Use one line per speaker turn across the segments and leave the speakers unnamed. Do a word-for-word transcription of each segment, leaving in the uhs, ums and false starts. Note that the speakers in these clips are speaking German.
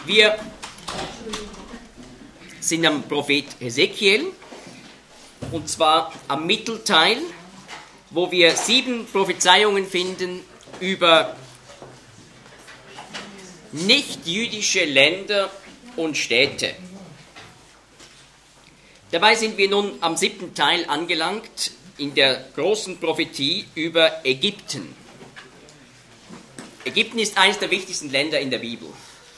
Wir sind am Prophet Hesekiel, und zwar am Mittelteil, wo wir sieben Prophezeiungen finden über nicht-jüdische Länder und Städte. Dabei sind wir nun am siebten Teil angelangt in der großen Prophetie über Ägypten. Ägypten ist eines der wichtigsten Länder in der Bibel.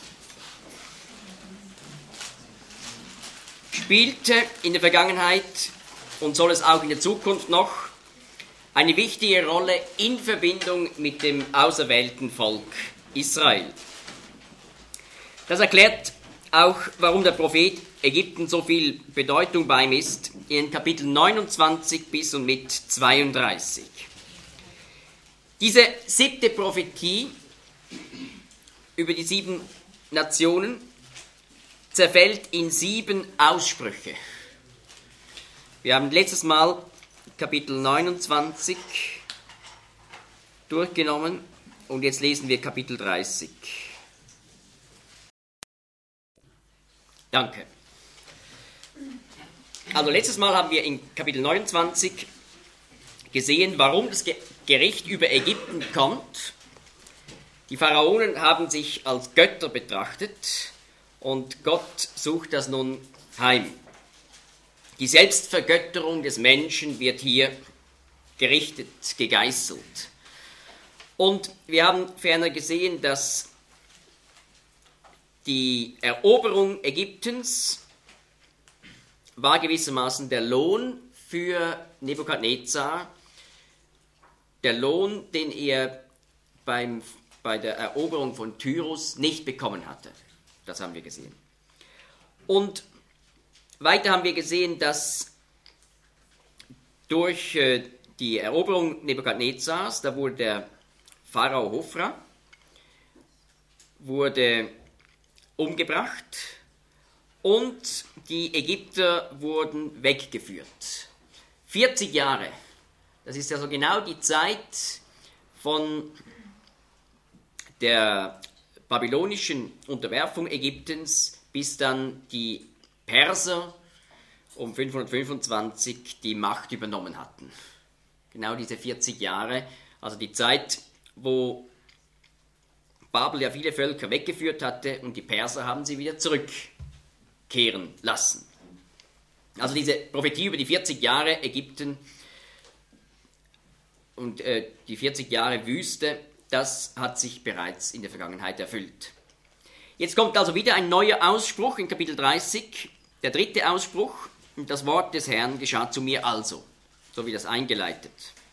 Spielte in der Vergangenheit und soll es auch in der Zukunft noch eine wichtige Rolle in Verbindung mit dem auserwählten Volk Israel. Das erklärt auch, warum der Prophet Ägypten so viel Bedeutung beimisst, in Kapitel neunundzwanzig bis und mit zweiunddreißig. Diese siebte Prophetie über die sieben Nationen zerfällt in sieben Aussprüche. Wir haben letztes Mal Kapitel neunundzwanzig durchgenommen und jetzt lesen wir Kapitel dreißig. Danke. Also letztes Mal haben wir in Kapitel neunundzwanzig gesehen, warum das Gericht über Ägypten kommt. Die Pharaonen haben sich als Götter betrachtet und Gott sucht das nun heim. Die Selbstvergötterung des Menschen wird hier gerichtet, gegeißelt. Und wir haben ferner gesehen, dass die Eroberung Ägyptens war gewissermaßen der Lohn für Nebukadnezar, der Lohn, den er beim, bei der Eroberung von Tyrus nicht bekommen hatte. Das haben wir gesehen. Und weiter haben wir gesehen, dass durch äh, die Eroberung Nebukadnezars, da wurde der Pharao Hofra wurde umgebracht und die Ägypter wurden weggeführt. vierzig Jahre, das ist also genau die Zeit von der babylonischen Unterwerfung Ägyptens, bis dann die Perser um fünfhundertfünfundzwanzig die Macht übernommen hatten. Genau diese vierzig Jahre, also die Zeit, wo Babel ja viele Völker weggeführt hatte und die Perser haben sie wieder zurückkehren lassen. Also diese Prophetie über die vierzig Jahre Ägypten und äh, die vierzig Jahre Wüste, das hat sich bereits in der Vergangenheit erfüllt. Jetzt kommt also wieder ein neuer Ausspruch in Kapitel dreißig, der dritte Ausspruch. Das Wort des Herrn geschah zu mir also, so wie das eingeleitet.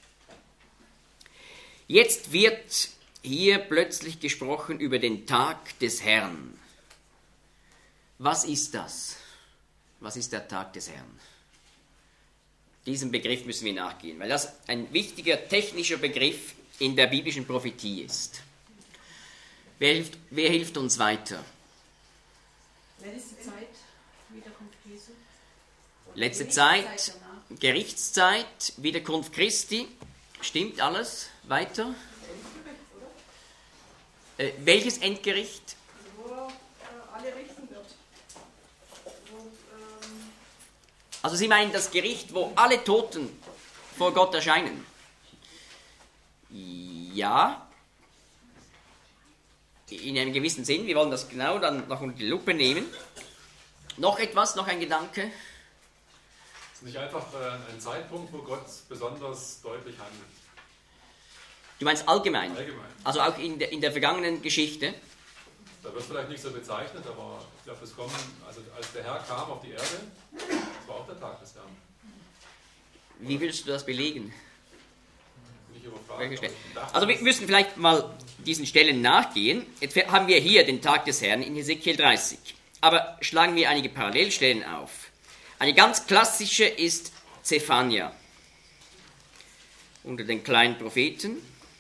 Jetzt wird hier plötzlich gesprochen über den Tag des Herrn. Was ist das? Was ist der Tag des Herrn? Diesem Begriff müssen wir nachgehen, weil das ein wichtiger technischer Begriff in der biblischen Prophetie ist. Wer hilft, wer hilft uns weiter?
Letzte Zeit, Wiederkunft Jesu.
Letzte Zeit, Gerichtszeit, Wiederkunft Christi. Stimmt alles? Weiter? Äh, welches Endgericht?
Wo äh, alle richten wird. Wo, ähm
Also Sie meinen das Gericht, wo alle Toten vor Gott erscheinen? Ja, in einem gewissen Sinn. Wir wollen das genau dann noch unter die Lupe nehmen. Noch etwas, noch ein Gedanke?
Es ist nicht einfach äh, ein Zeitpunkt, wo Gott besonders deutlich handelt.
Du meinst allgemein?
Allgemein.
Also auch in der, in der vergangenen Geschichte?
Da wird vielleicht nicht so bezeichnet, aber ich glaube, das kommen, also als der Herr kam auf die Erde, das war auch der Tag des Herrn.
Wie würdest du das belegen?
Nicht überfragt.
Also wir müssen vielleicht mal diesen Stellen nachgehen. Jetzt haben wir hier den Tag des Herrn in Hesekiel dreißig. Aber schlagen wir einige Parallelstellen auf. Eine ganz klassische ist Zephania. Unter den kleinen Propheten.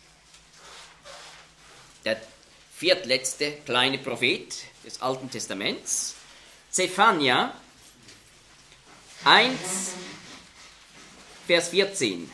Der viertletzte kleine Prophet des Alten Testaments. Zephania eins, Vers vierzehn.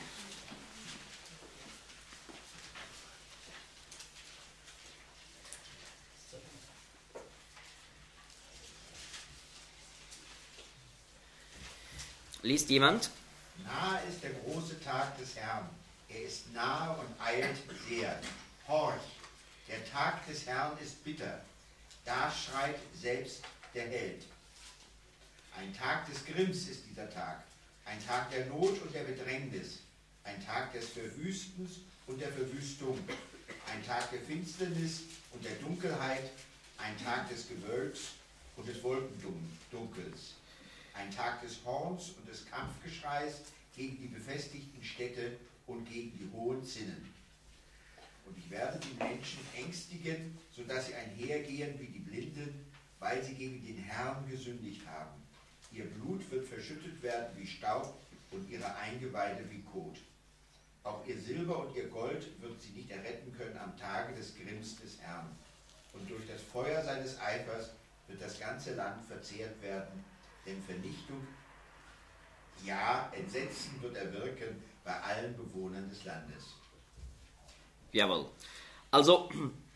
Liest jemand?
Nahe ist der große Tag des Herrn. Er ist nahe und eilt sehr. Horch, der Tag des Herrn ist bitter. Da schreit selbst der Held. Ein Tag des Grimms ist dieser Tag. Ein Tag der Not und der Bedrängnis. Ein Tag des Verwüstens und der Verwüstung. Ein Tag der Finsternis und der Dunkelheit. Ein Tag des Gewölks und des Wolkendunkels. Ein Tag des Horns und des Kampfgeschreis gegen die befestigten Städte und gegen die hohen Zinnen. Und ich werde die Menschen ängstigen, sodass sie einhergehen wie die Blinden, weil sie gegen den Herrn gesündigt haben. Ihr Blut wird verschüttet werden wie Staub und ihre Eingeweide wie Kot. Auch ihr Silber und ihr Gold wird sie nicht erretten können am Tage des Grimms des Herrn. Und durch das Feuer seines Eifers wird das ganze Land verzehrt werden, denn Vernichtung, ja, Entsetzen wird er wirken bei allen Bewohnern des Landes.
Jawohl. Also,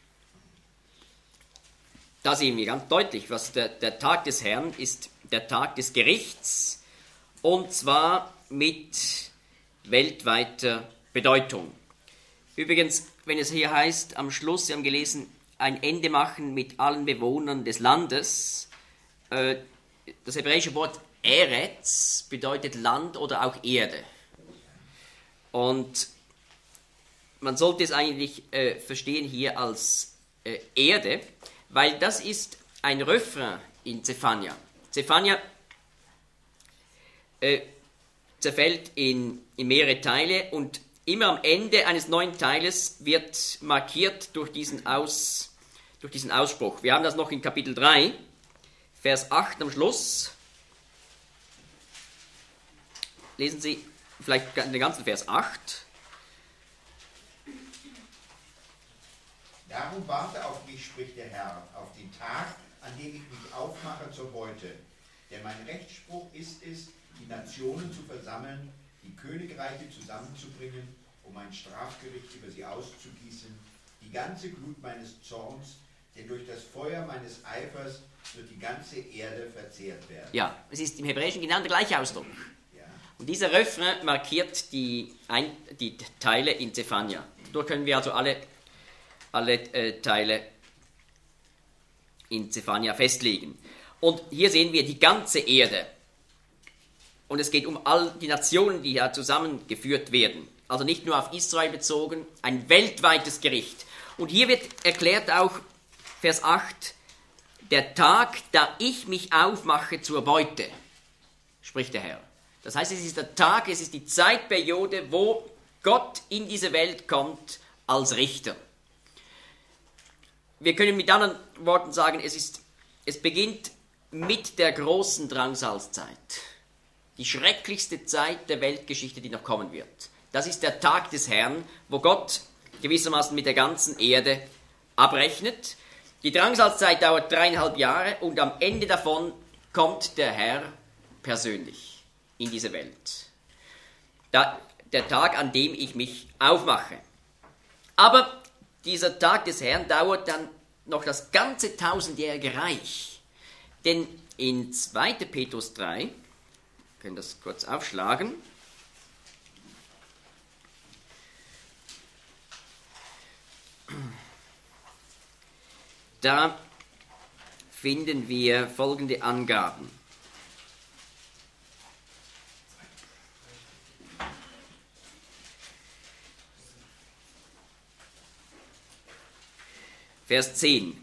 da sehen wir ganz deutlich, was der, der Tag des Herrn ist, der Tag des Gerichts, und zwar mit weltweiter Bedeutung. Übrigens, wenn es hier heißt, am Schluss, Sie haben gelesen, ein Ende machen mit allen Bewohnern des Landes, äh, das hebräische Wort Eretz bedeutet Land oder auch Erde. Und man sollte es eigentlich äh, verstehen hier als äh, Erde, weil das ist ein Refrain in Zephania. Zephania äh, zerfällt in, in mehrere Teile und immer am Ende eines neuen Teiles wird markiert durch diesen, Aus, durch diesen Ausspruch. Wir haben das noch in Kapitel drei, Vers acht am Schluss. Lesen Sie vielleicht den ganzen Vers acht.
Darum warte auf mich, spricht der Herr, auf den Tag, an dem ich mich aufmache zur Beute. Denn mein Rechtsspruch ist es, die Nationen zu versammeln, die Königreiche zusammenzubringen, um ein Strafgericht über sie auszugießen, die ganze Glut meines Zorns, denn durch das Feuer meines Eifers wird die ganze Erde verzehrt werden.
Ja, es ist im Hebräischen genau der gleiche Ausdruck.
Ja.
Und dieser Refrain markiert die, ein, die Teile in Zephania. Dort können wir also alle, alle äh, Teile in Zephania festlegen. Und hier sehen wir die ganze Erde. Und es geht um all die Nationen, die hier zusammengeführt werden. Also nicht nur auf Israel bezogen, ein weltweites Gericht. Und hier wird erklärt auch, Vers acht, der Tag, da ich mich aufmache zur Beute, spricht der Herr. Das heißt, es ist der Tag, es ist die Zeitperiode, wo Gott in diese Welt kommt als Richter. Wir können mit anderen Worten sagen, es, ist, es beginnt mit der großen Drangsalzzeit. Die schrecklichste Zeit der Weltgeschichte, die noch kommen wird. Das ist der Tag des Herrn, wo Gott gewissermaßen mit der ganzen Erde abrechnet. Die Drangsalzzeit dauert dreieinhalb Jahre und am Ende davon kommt der Herr persönlich in diese Welt. Da, der Tag, an dem ich mich aufmache. Aber dieser Tag des Herrn dauert dann noch das ganze tausendjährige Reich. Denn in zweiter Petrus drei, wir können das kurz aufschlagen, da finden wir folgende Angaben. Vers zehn.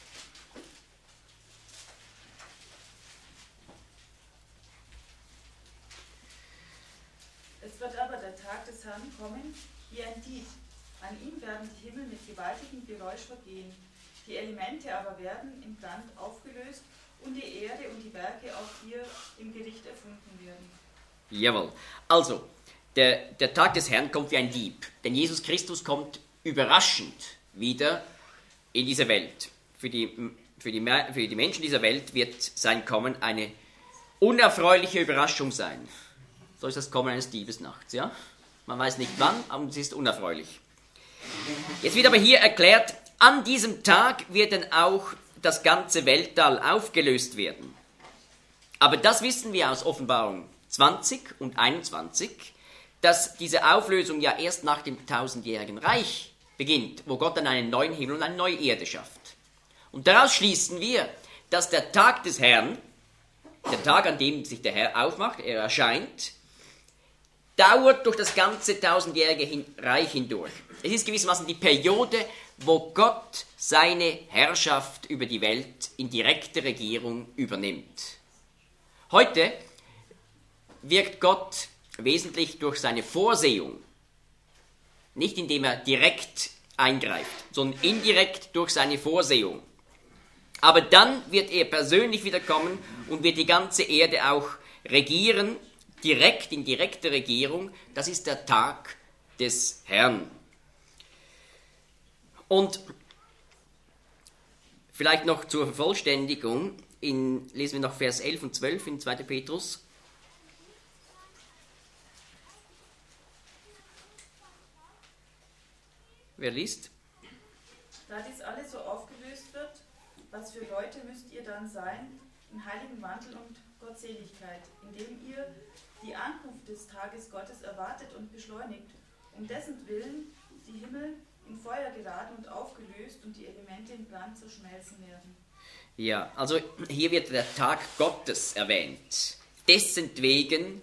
Es wird aber der Tag des Herrn kommen, wie ein Dieb. An ihm werden die Himmel mit gewaltigem Geräusch vergehen. Die Elemente aber werden im Brand aufgelöst und die Erde und die Berge auf ihr im Gericht erfunden werden.
Jawohl. Also, der, der Tag des Herrn kommt wie ein Dieb. Denn Jesus Christus kommt überraschend wieder in diese Welt. Für die, für, die, für die Menschen dieser Welt wird sein Kommen eine unerfreuliche Überraschung sein. So ist das Kommen eines Diebes nachts, ja? Man weiß nicht wann, aber es ist unerfreulich. Jetzt wird aber hier erklärt, an diesem Tag wird dann auch das ganze Weltall aufgelöst werden. Aber das wissen wir aus Offenbarung zwanzig und einundzwanzig, dass diese Auflösung ja erst nach dem tausendjährigen Reich beginnt, wo Gott dann einen neuen Himmel und eine neue Erde schafft. Und daraus schließen wir, dass der Tag des Herrn, der Tag, an dem sich der Herr aufmacht, er erscheint, dauert durch das ganze tausendjährige Reich hindurch. Es ist gewissermaßen die Periode, wo Gott seine Herrschaft über die Welt in direkte Regierung übernimmt. Heute wirkt Gott wesentlich durch seine Vorsehung, nicht indem er direkt eingreift, sondern indirekt durch seine Vorsehung. Aber dann wird er persönlich wiederkommen und wird die ganze Erde auch regieren, direkt in direkter Regierung. Das ist der Tag des Herrn. Und vielleicht noch zur Vervollständigung, in, lesen wir noch Vers elf und zwölf in zweiter Petrus. Wer liest?
Da dies alles so aufgelöst wird, was für Leute müsst ihr dann sein, in heiligen Wandel und Gottseligkeit, indem ihr die Ankunft des Tages Gottes erwartet und beschleunigt, um dessen Willen die Himmel in Feuer geladen und aufgelöst und die Elemente in Brand zerschmelzen werden.
Ja, also hier wird der Tag Gottes erwähnt, dessen wegen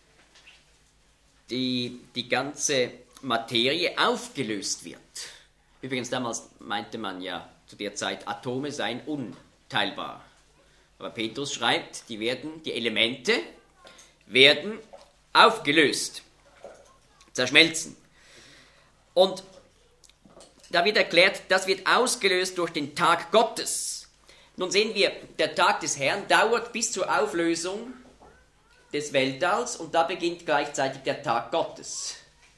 die, die ganze Materie aufgelöst wird. Übrigens, damals meinte man ja zu der Zeit, Atome seien unteilbar. Aber Petrus schreibt, die, werden, die Elemente werden aufgelöst, zerschmelzen. Und da wird erklärt, das wird ausgelöst durch den Tag Gottes. Nun sehen wir, der Tag des Herrn dauert bis zur Auflösung des Weltalls und da beginnt gleichzeitig der Tag Gottes.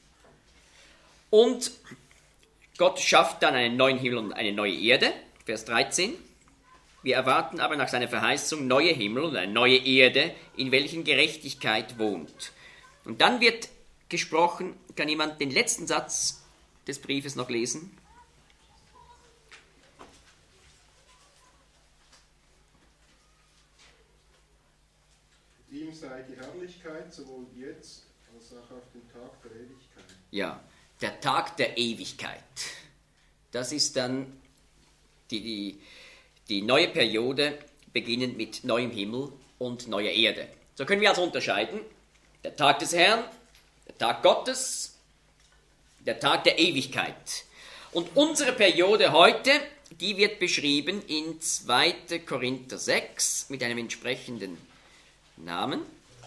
Und Gott schafft dann einen neuen Himmel und eine neue Erde, Vers dreizehn. Wir erwarten aber nach seiner Verheißung neue Himmel und eine neue Erde, in welchen Gerechtigkeit wohnt. Und dann wird gesprochen, kann jemand den letzten Satz des Briefes noch lesen?
Ihm sei die Herrlichkeit sowohl jetzt als auch auf den Tag der Ewigkeit.
Ja, der Tag der Ewigkeit. Das ist dann die, die, die neue Periode, beginnend mit neuem Himmel und neuer Erde. So können wir also unterscheiden, der Tag des Herrn, der Tag Gottes, der Tag der Ewigkeit. Und unsere Periode heute, die wird beschrieben in zweiter Korinther sechs mit einem entsprechenden Namen.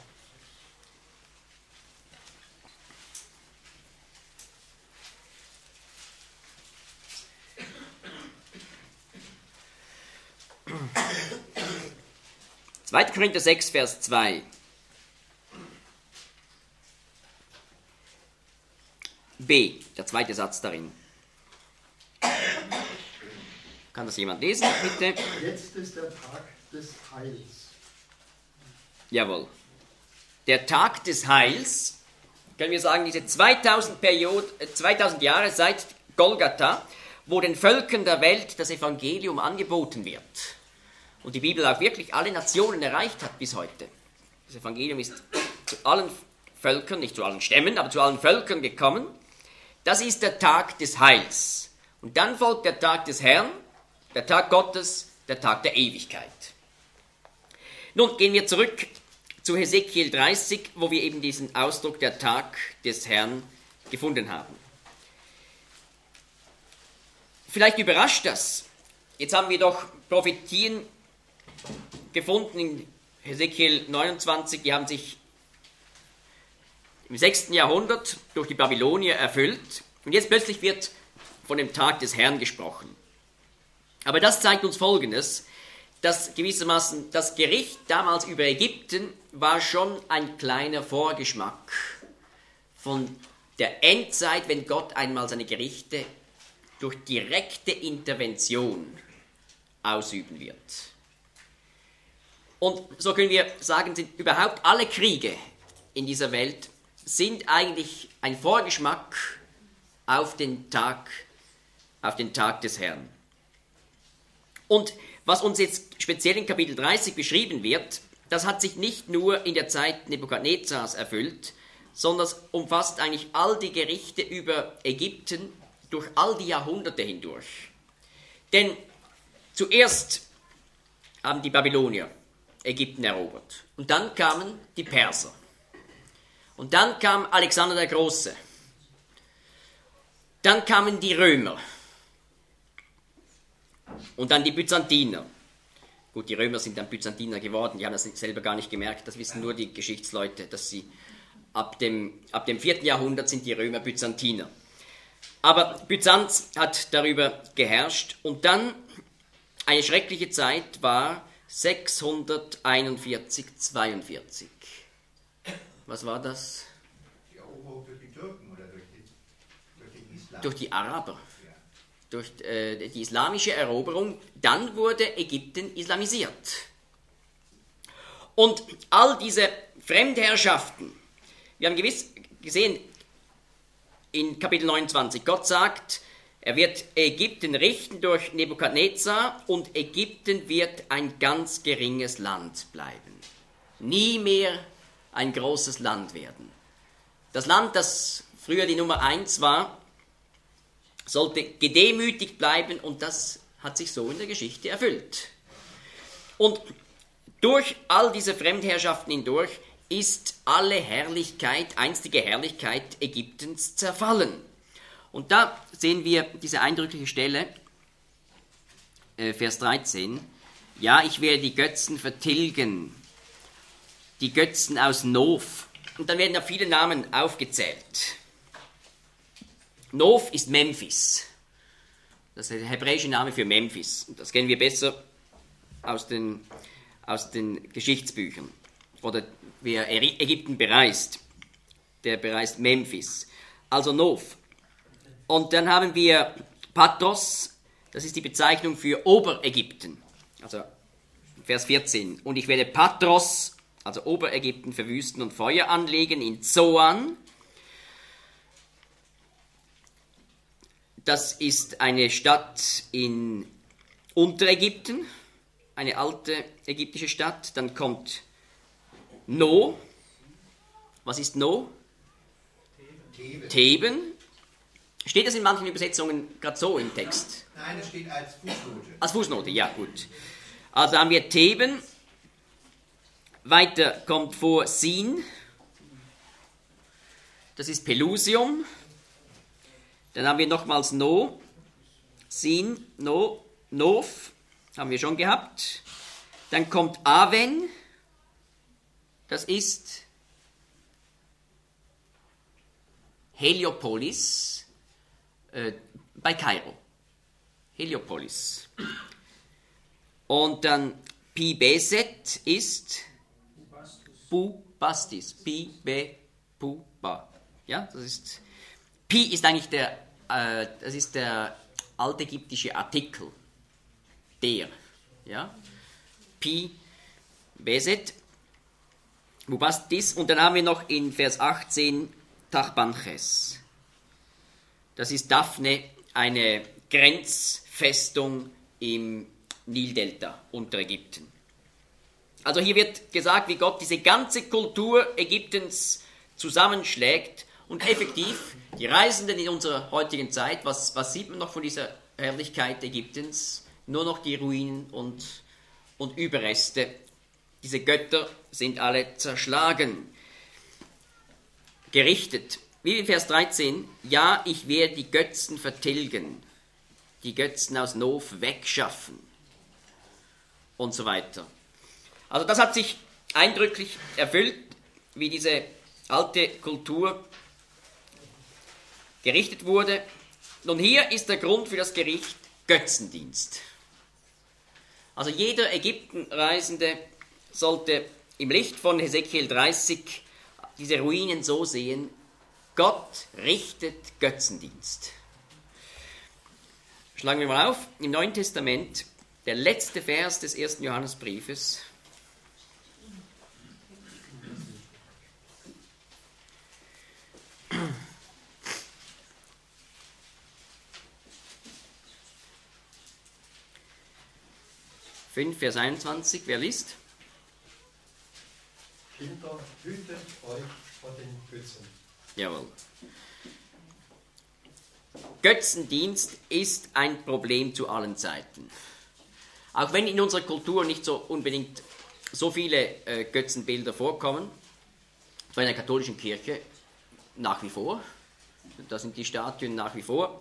zweiter Korinther sechs, Vers zwei. B, der zweite Satz darin. Kann das jemand lesen, bitte?
Jetzt ist der Tag des Heils.
Jawohl. Der Tag des Heils, können wir sagen, diese zweitausend, Periode, zweitausend Jahre seit Golgatha, wo den Völkern der Welt das Evangelium angeboten wird. Und die Bibel auch wirklich alle Nationen erreicht hat bis heute. Das Evangelium ist zu allen Völkern, nicht zu allen Stämmen, aber zu allen Völkern gekommen. Das ist der Tag des Heils. Und dann folgt der Tag des Herrn, der Tag Gottes, der Tag der Ewigkeit. Nun gehen wir zurück zu Hesekiel dreißig, wo wir eben diesen Ausdruck der Tag des Herrn gefunden haben. Vielleicht überrascht das. Jetzt haben wir doch Prophetien gefunden in Hesekiel neunundzwanzig, die haben sich im sechsten Jahrhundert durch die Babylonier erfüllt. Und jetzt plötzlich wird von dem Tag des Herrn gesprochen. Aber das zeigt uns Folgendes, dass gewissermaßen das Gericht damals über Ägypten war schon ein kleiner Vorgeschmack von der Endzeit, wenn Gott einmal seine Gerichte durch direkte Intervention ausüben wird. Und so können wir sagen, sind überhaupt alle Kriege in dieser Welt sind eigentlich ein Vorgeschmack auf den Tag, auf den Tag des Herrn. Und was uns jetzt speziell in Kapitel dreißig beschrieben wird, das hat sich nicht nur in der Zeit Nebukadnezars erfüllt, sondern es umfasst eigentlich all die Gerichte über Ägypten durch all die Jahrhunderte hindurch. Denn zuerst haben die Babylonier Ägypten erobert und dann kamen die Perser und dann kam Alexander der Große, dann kamen die Römer und dann die Byzantiner. Gut, die Römer sind dann Byzantiner geworden, die haben das selber gar nicht gemerkt, das wissen nur die Geschichtsleute, dass sie ab dem, ab dem vierten Jahrhundert sind die Römer Byzantiner. Aber Byzanz hat darüber geherrscht und dann eine schreckliche Zeit war sechshunderteinundvierzig, zweiundvierzig. Was war das?
Die Eroberung durch die Türken oder durch, die, durch den Islam?
Durch die Araber.
Ja.
Durch äh, die islamische Eroberung. Dann wurde Ägypten islamisiert. Und all diese Fremdherrschaften, wir haben gewiss gesehen in Kapitel neunundzwanzig, Gott sagt, er wird Ägypten richten durch Nebukadnezar und Ägypten wird ein ganz geringes Land bleiben. Nie mehr ein großes Land werden. Das Land, das früher die Nummer eins war, sollte gedemütigt bleiben und das hat sich so in der Geschichte erfüllt. Und durch all diese Fremdherrschaften hindurch ist alle Herrlichkeit, einstige Herrlichkeit Ägyptens zerfallen. Und da sehen wir diese eindrückliche Stelle, äh, Vers dreizehn. Ja, ich werde die Götzen vertilgen, die Götzen aus Nof. Und dann werden da viele Namen aufgezählt. Nof ist Memphis. Das ist der hebräische Name für Memphis. Und das kennen wir besser aus den, aus den Geschichtsbüchern. Oder wer Ägypten bereist, der bereist Memphis. Also Nof. Und dann haben wir Patros, das ist die Bezeichnung für Oberägypten. Also Vers vierzehn. Und ich werde Patros, also Oberägypten, verwüsten und Feuer anlegen in Zoan. Das ist eine Stadt in Unterägypten, eine alte ägyptische Stadt. Dann kommt No. Was ist No?
Theben.
Theben. Steht das in manchen Übersetzungen gerade so im Text?
Nein, es steht als Fußnote.
Als Fußnote, ja gut. Also haben wir Theben. Weiter kommt vor Sin. Das ist Pelusium. Dann haben wir nochmals No. Sin, No, Nof. Haben wir schon gehabt. Dann kommt Aven. Das ist Heliopolis. Äh, bei Kairo. Heliopolis. Und dann Pi Beset ist Bubastis. Pi Be Puba. Ja, das ist Pi ist eigentlich der äh, das ist der altägyptische Artikel. Der. Ja. Pi Beset Bubastis. Und dann haben wir noch in Vers achtzehn Tachpanches. Das ist Daphne, eine Grenzfestung im Nildelta unter Ägypten. Also hier wird gesagt, wie Gott diese ganze Kultur Ägyptens zusammenschlägt und effektiv die Reisenden in unserer heutigen Zeit, was, was sieht man noch von dieser Herrlichkeit Ägyptens? Nur noch die Ruinen und, und Überreste. Diese Götter sind alle zerschlagen, gerichtet. Wie in Vers dreizehn, ja, ich werde die Götzen vertilgen, die Götzen aus Nof wegschaffen und so weiter. Also das hat sich eindrücklich erfüllt, wie diese alte Kultur gerichtet wurde. Nun hier ist der Grund für das Gericht Götzendienst. Also jeder Ägyptenreisende sollte im Licht von Hesekiel dreißig diese Ruinen so sehen: Gott richtet Götzendienst. Schlagen wir mal auf, im Neuen Testament, der letzte Vers des ersten Johannesbriefes. fünf, Vers einundzwanzig, wer liest?
Kinder, hütet euch vor den Götzen.
Jawohl. Götzendienst ist ein Problem zu allen Zeiten. Auch wenn in unserer Kultur nicht so unbedingt so viele äh, Götzenbilder vorkommen, so in der katholischen Kirche nach wie vor, da sind die Statuen nach wie vor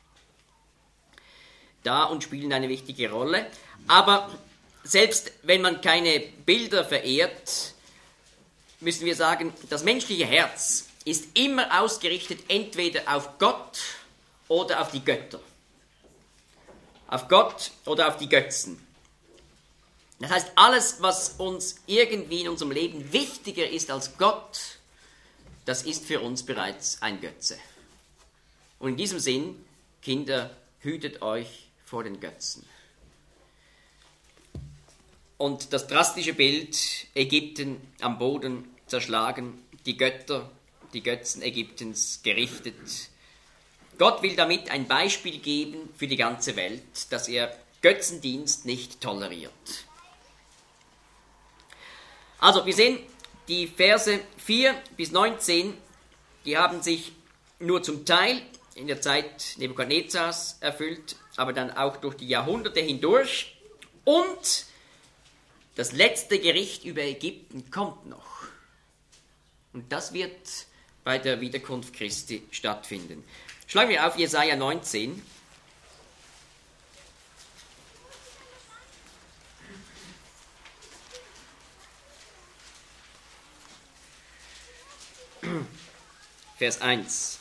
da und spielen eine wichtige Rolle. Aber selbst wenn man keine Bilder verehrt, müssen wir sagen, das menschliche Herz ist immer ausgerichtet entweder auf Gott oder auf die Götter. Auf Gott oder auf die Götzen. Das heißt, alles, was uns irgendwie in unserem Leben wichtiger ist als Gott, das ist für uns bereits ein Götze. Und in diesem Sinn, Kinder, hütet euch vor den Götzen. Und das drastische Bild, Ägypten am Boden zerschlagen, die Götter, die Götzen Ägyptens gerichtet. Gott will damit ein Beispiel geben für die ganze Welt, dass er Götzendienst nicht toleriert. Also, wir sehen, die Verse vier bis neunzehn, die haben sich nur zum Teil in der Zeit Nebukadnezars erfüllt, aber dann auch durch die Jahrhunderte hindurch. Und das letzte Gericht über Ägypten kommt noch. Und das wird bei der Wiederkunft Christi stattfinden. Schlagen wir auf Jesaja neunzehn. Vers eins.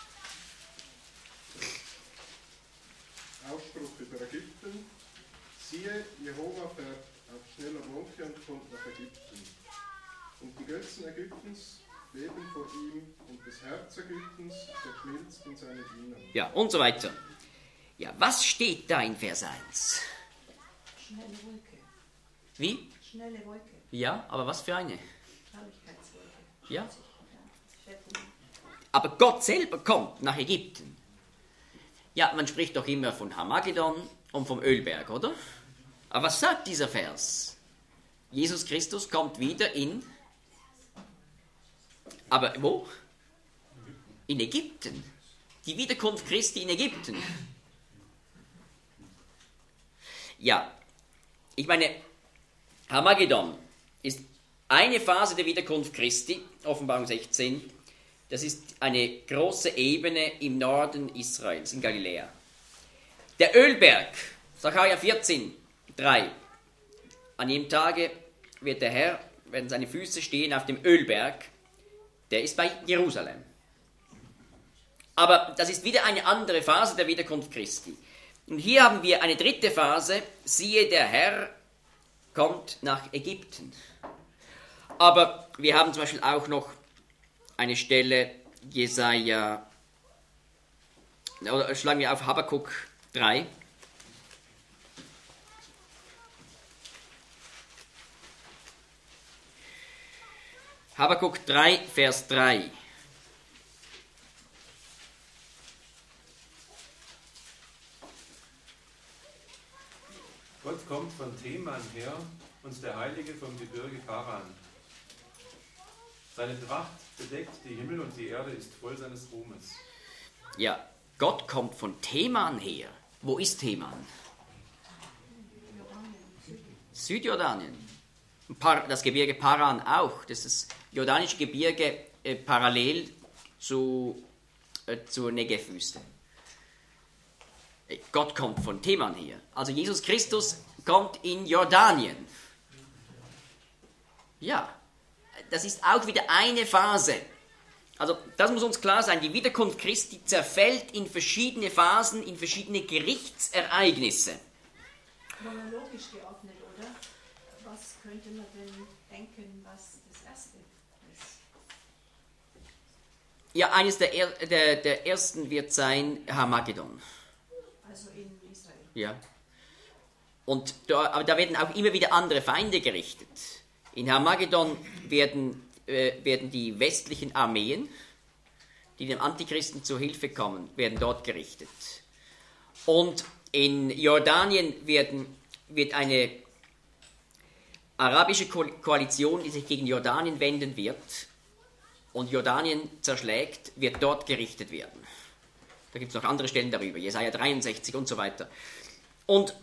Ausspruch über Ägypten. Siehe, Jehova fährt auf schneller Wolke und kommt nach Ägypten. Und die Götzen Ägyptens beben vor ihm, und das Herz Ägyptens zerschmilzt in seinen Innern.
Ja, und so weiter. Ja, was steht da in Vers eins?
Schnelle Wolke.
Wie?
Schnelle Wolke.
Ja, aber was für eine?
Herrlichkeitswolke.
Ja.
Schätzung.
Aber Gott selber kommt nach Ägypten. Ja, man spricht doch immer von Hamagedon und vom Ölberg, oder? Aber was sagt dieser Vers? Jesus Christus kommt wieder in... Aber wo? In Ägypten. Die Wiederkunft Christi in Ägypten. Ja, ich meine, Hamagedon ist eine Phase der Wiederkunft Christi, Offenbarung sechzehn. Das ist eine große Ebene im Norden Israels, in Galiläa. Der Ölberg, Sacharja vierzehn, drei. An jedem Tage wird der Herr, werden seine Füße stehen auf dem Ölberg, der ist bei Jerusalem. Aber das ist wieder eine andere Phase der Wiederkunft Christi. Und hier haben wir eine dritte Phase, siehe, der Herr kommt nach Ägypten. Aber wir haben zum Beispiel auch noch eine Stelle, Jesaja, oder schlagen wir auf Habakuk drei. Habakuk drei, Vers drei.
Gott kommt von Teman her und der Heilige vom Gebirge Paran. Seine Tracht bedeckt die Himmel und die Erde ist voll seines Ruhmes.
Ja, Gott kommt von Teman her. Wo ist Teman? Südjordanien. Das Gebirge Paran auch. Das ist das jordanische Gebirge äh, parallel zu, äh, zur Negev-Wüste. Gott kommt von Teman her. Also Jesus Christus kommt in Jordanien. Ja, das ist auch wieder eine Phase. Also das muss uns klar sein, die Wiederkunft Christi zerfällt in verschiedene Phasen, in verschiedene Gerichtsereignisse.
Chronologisch geordnet, oder? Was könnte man denn denken, was das erste ist?
Ja, eines der, er, der, der ersten wird sein Hamagedon.
Also in Israel.
Ja. Und da, aber da werden auch immer wieder andere Feinde gerichtet. In Hamagedon werden, äh, werden die westlichen Armeen, die dem Antichristen zu Hilfe kommen, werden dort gerichtet. Und in Jordanien werden, wird eine, arabische Ko Koalition, die sich gegen Jordanien wenden wird und Jordanien zerschlägt, wird dort gerichtet werden. Da gibt es noch andere Stellen darüber, Jesaja dreiundsechzig und so weiter. Und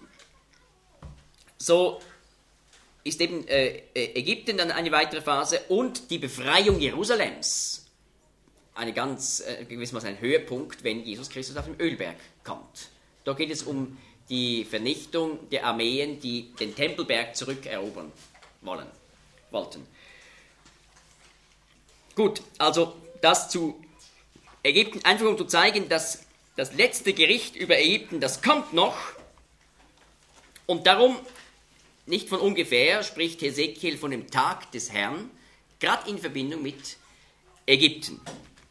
so ist eben äh, Ägypten dann eine weitere Phase und die Befreiung Jerusalems eine ganz, äh, gewissermaßen ein Höhepunkt, wenn Jesus Christus auf dem Ölberg kommt. Da geht es um die Vernichtung der Armeen, die den Tempelberg zurückerobern wollen, wollten. Gut, also das zu Ägypten, einfach um zu zeigen, dass das letzte Gericht über Ägypten, das kommt noch. Und darum, nicht von ungefähr, spricht Hesekiel von dem Tag des Herrn, gerade in Verbindung mit Ägypten.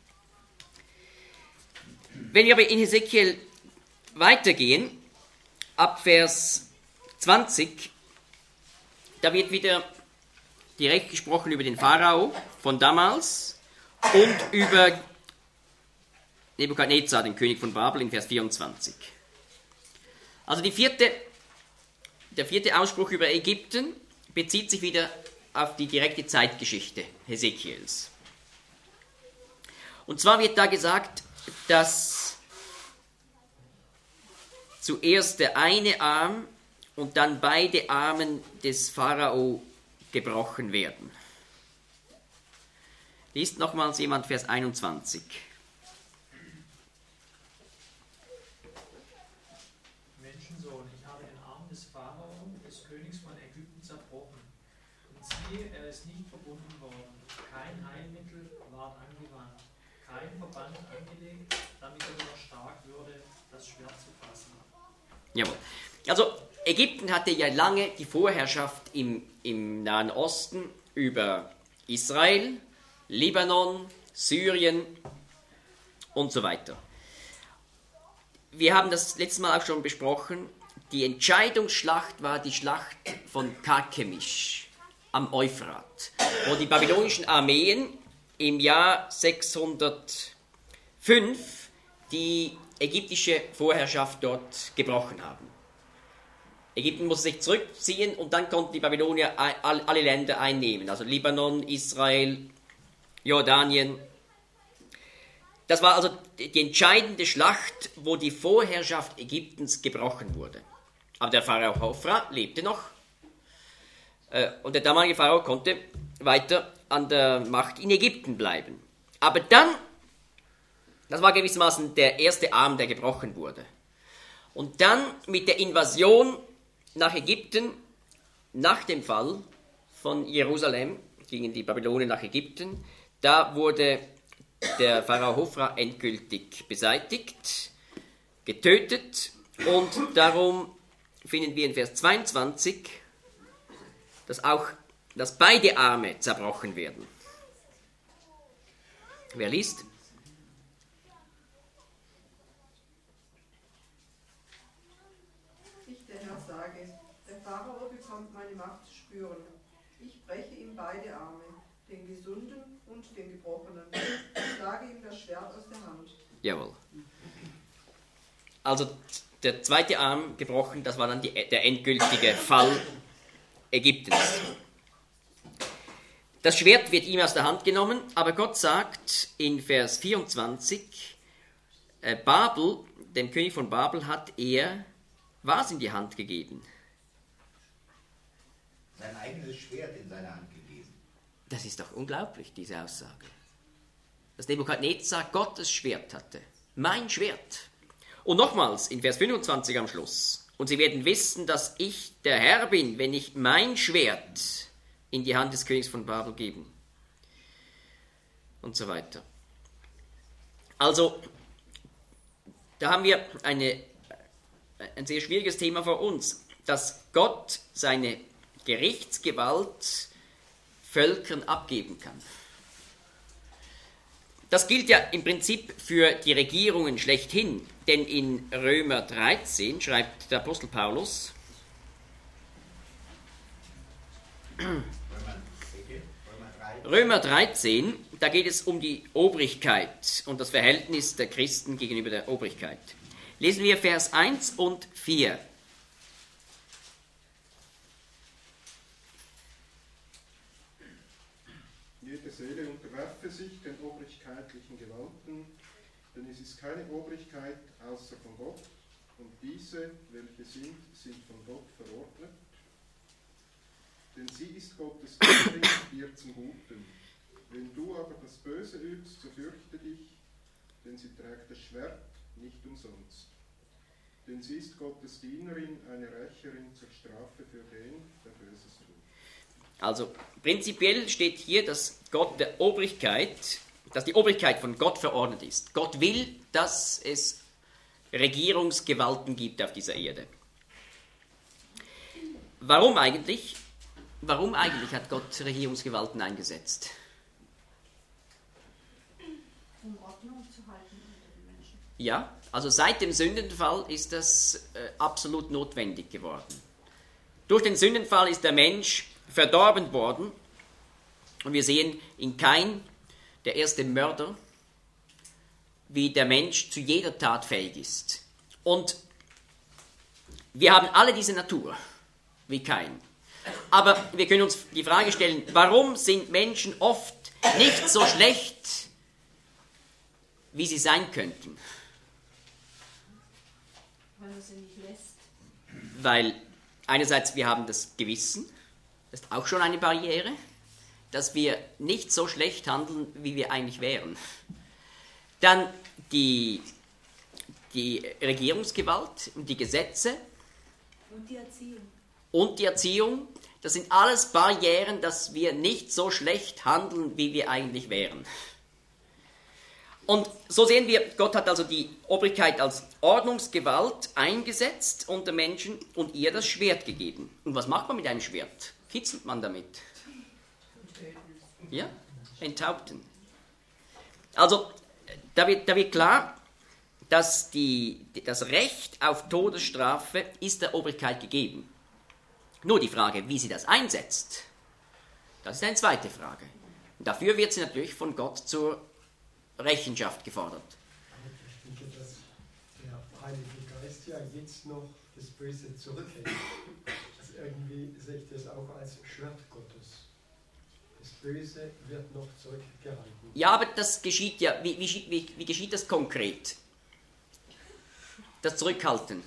Wenn wir aber in Hesekiel weitergehen, ab Vers zwanzig, da wird wieder direkt gesprochen über den Pharao von damals und über Nebukadnezar, den König von Babel, in Vers vierundzwanzig. Also die vierte, der vierte Ausspruch über Ägypten bezieht sich wieder auf die direkte Zeitgeschichte Hesekiels. Und zwar wird da gesagt, dass zuerst der eine Arm und dann beide Armen des Pharao gebrochen werden. Liest nochmals jemand Vers einundzwanzig.
Menschensohn, ich habe den Arm des Pharao, des Königs von Ägypten, zerbrochen. Und siehe, er ist nicht verbunden worden. Kein Heilmittel ward angewandt. Kein Verband angelegt, damit er wieder stark würde, das Schwert zu fassen.
Jawohl. Also Ägypten hatte ja lange die Vorherrschaft im, im Nahen Osten über Israel, Libanon, Syrien und so weiter. Wir haben das letzte Mal auch schon besprochen. Die Entscheidungsschlacht war die Schlacht von Karkemisch am Euphrat, wo die babylonischen Armeen im Jahr sechshundertfünf die ägyptische Vorherrschaft dort gebrochen haben. Ägypten musste sich zurückziehen und dann konnten die Babylonier alle Länder einnehmen, also Libanon, Israel, Jordanien. Das war also die entscheidende Schlacht, wo die Vorherrschaft Ägyptens gebrochen wurde. Aber der Pharao Hofra lebte noch und der damalige Pharao konnte weiter an der Macht in Ägypten bleiben. Aber dann, das war gewissermaßen der erste Arm, der gebrochen wurde. Und dann mit der Invasion nach Ägypten, nach dem Fall von Jerusalem, gingen die Babylonier nach Ägypten, da wurde der Pharao Hofra endgültig beseitigt, getötet und darum finden wir in Vers zweiundzwanzig, dass auch dass beide Arme zerbrochen werden. Wer liest?
Ich, der Herr, sage, der Pharao bekommt meine Macht zu spüren. Ich breche ihm beide Arme, den gesunden und den gebrochenen. Ich schlage ihm das Schwert aus der Hand.
Jawohl. Also der zweite Arm gebrochen, das war dann die, der endgültige Fall Ägyptens. Das Schwert wird ihm aus der Hand genommen, aber Gott sagt in Vers vierundzwanzig, äh, Babel, dem König von Babel, hat er was in die Hand gegeben?
Sein eigenes Schwert in seiner Hand gegeben.
Das ist doch unglaublich, diese Aussage. Dass Nebukadnezar Gottes Schwert hatte. Mein Schwert. Und nochmals in Vers fünfundzwanzig am Schluss. Und sie werden wissen, dass ich der Herr bin, wenn ich mein Schwert in die Hand des Königs von Babel geben. Und so weiter. Also, da haben wir eine, ein sehr schwieriges Thema vor uns, dass Gott seine Gerichtsgewalt Völkern abgeben kann. Das gilt ja im Prinzip für die Regierungen schlechthin, denn in Römer dreizehn schreibt der Apostel Paulus, Römer dreizehn, da geht es um die Obrigkeit und das Verhältnis der Christen gegenüber der Obrigkeit. Lesen wir Vers eins und vier.
jede Seele unterwerfe sich den obrigkeitlichen Gewalten, denn es ist keine Obrigkeit außer von Gott, und diese, welche sind, sind von Gott verordnet. Denn sie ist Gottes Gattin dir zum Guten. Wenn du aber das Böse übst, so fürchte dich, denn sie trägt das Schwert nicht umsonst. Denn sie ist Gottes Dienerin, eine Rächerin zur Strafe für den, der Böses tut.
Also prinzipiell steht hier, dass Gott der Obrigkeit, dass die Obrigkeit von Gott verordnet ist. Gott will, dass es Regierungsgewalten gibt auf dieser Erde. Warum eigentlich? Warum eigentlich hat Gott Regierungsgewalten eingesetzt?
Um Ordnung zu halten unter den Menschen.
Ja, also seit dem Sündenfall ist das äh, absolut notwendig geworden. Durch den Sündenfall ist der Mensch verdorben worden und wir sehen in Kain, der erste Mörder, wie der Mensch zu jeder Tat fähig ist. Und wir haben alle diese Natur, wie Kain. Aber wir können uns die Frage stellen, warum sind Menschen oft nicht so schlecht, wie sie sein könnten?
Weil er sie nicht lässt.
Weil einerseits wir haben das Gewissen, das ist auch schon eine Barriere, dass wir nicht so schlecht handeln, wie wir eigentlich wären. Dann die, die Regierungsgewalt und die Gesetze.
Und die Erziehung.
Und die Erziehung. Das sind alles Barrieren, dass wir nicht so schlecht handeln, wie wir eigentlich wären. Und so sehen wir, Gott hat also die Obrigkeit als Ordnungsgewalt eingesetzt unter Menschen und ihr das Schwert gegeben. Und was macht man mit einem Schwert? Kitzelt man damit? Ja, enthaupten. Also, da wird, da wird klar, dass die, das Recht auf Todesstrafe ist der Obrigkeit gegeben. Nur die Frage, wie sie das einsetzt, das ist eine zweite Frage. Und dafür wird sie natürlich von Gott zur Rechenschaft gefordert.
Ich denke, dass der Heilige Geist ja jetzt noch das Böse zurückhält. Also irgendwie sehe ich das auch als Schwert Gottes. Das Böse wird noch zurückgehalten.
Ja, aber das geschieht ja, wie, wie, wie, wie geschieht das konkret? Das Zurückhalten.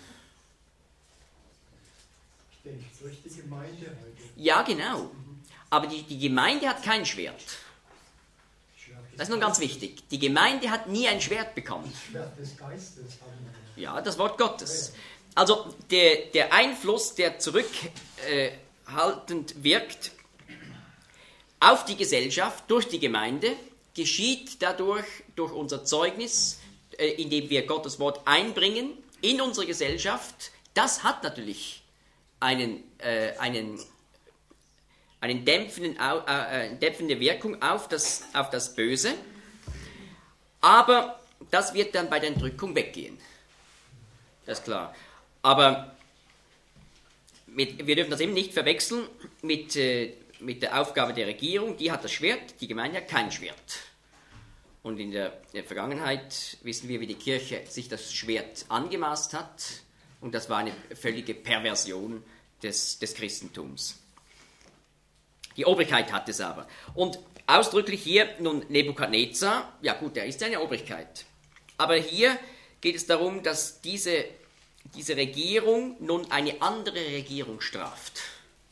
Ich denke, durch die Gemeinde heute.
Ja, genau. Aber die, die Gemeinde hat kein Schwert. Das ist nun ganz wichtig. Die Gemeinde hat nie ein Schwert bekommen.
Das Schwert des Geistes haben wir.
Ja, das Wort Gottes. Also der, der Einfluss, der zurückhaltend äh, wirkt auf die Gesellschaft durch die Gemeinde, geschieht dadurch durch unser Zeugnis, äh, indem wir Gottes Wort einbringen in unsere Gesellschaft. Das hat natürlich einen, äh, einen, einen dämpfenden, äh, dämpfende Wirkung auf das, auf das Böse. Aber das wird dann bei der Entrückung weggehen. Das ist klar. Aber mit, wir dürfen das eben nicht verwechseln mit, äh, mit der Aufgabe der Regierung. Die hat das Schwert, die Gemeinde hat kein Schwert. Und in der, in der Vergangenheit wissen wir, wie die Kirche sich das Schwert angemaßt hat. Und das war eine völlige Perversion des, des Christentums. Die Obrigkeit hat es aber. Und ausdrücklich hier nun Nebukadnezar, ja gut, der ist eine Obrigkeit. Aber hier geht es darum, dass diese, diese Regierung nun eine andere Regierung straft.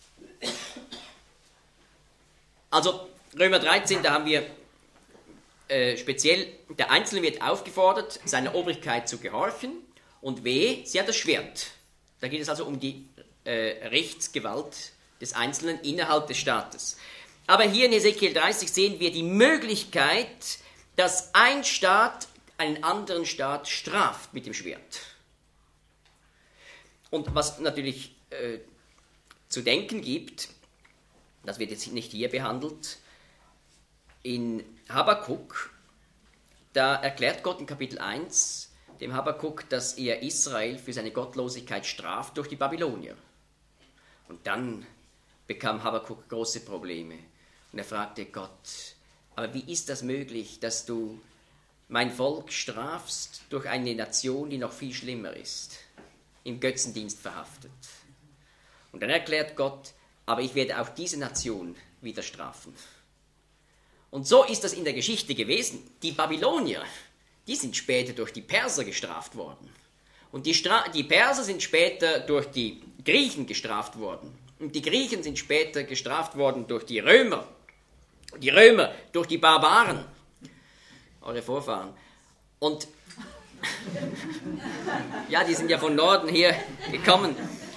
Also Römer dreizehn, da haben wir äh, speziell, der Einzelne wird aufgefordert, seiner Obrigkeit zu gehorchen. Und wehe, sie hat das Schwert. Da geht es also um die äh, Rechtsgewalt des Einzelnen innerhalb des Staates. Aber hier in Hesekiel dreißig sehen wir die Möglichkeit, dass ein Staat einen anderen Staat straft mit dem Schwert. Und was natürlich äh, zu denken gibt, das wird jetzt nicht hier behandelt, in Habakuk, da erklärt Gott in Kapitel eins dem Habakuk, dass er Israel für seine Gottlosigkeit straft durch die Babylonier. Und dann bekam Habakuk große Probleme. Und er fragte Gott, aber wie ist das möglich, dass du mein Volk strafst durch eine Nation, die noch viel schlimmer ist, im Götzendienst verhaftet? Und dann erklärt Gott, aber ich werde auch diese Nation wieder strafen. Und so ist das in der Geschichte gewesen. Die Babylonier, die sind später durch die Perser gestraft worden. Und die, Stra- die Perser sind später durch die Griechen gestraft worden. Und die Griechen sind später gestraft worden durch die Römer. Die Römer durch die Barbaren. Eure Vorfahren. Und ja, die sind ja von Norden hier gekommen.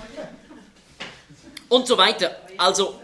Und so weiter. Also,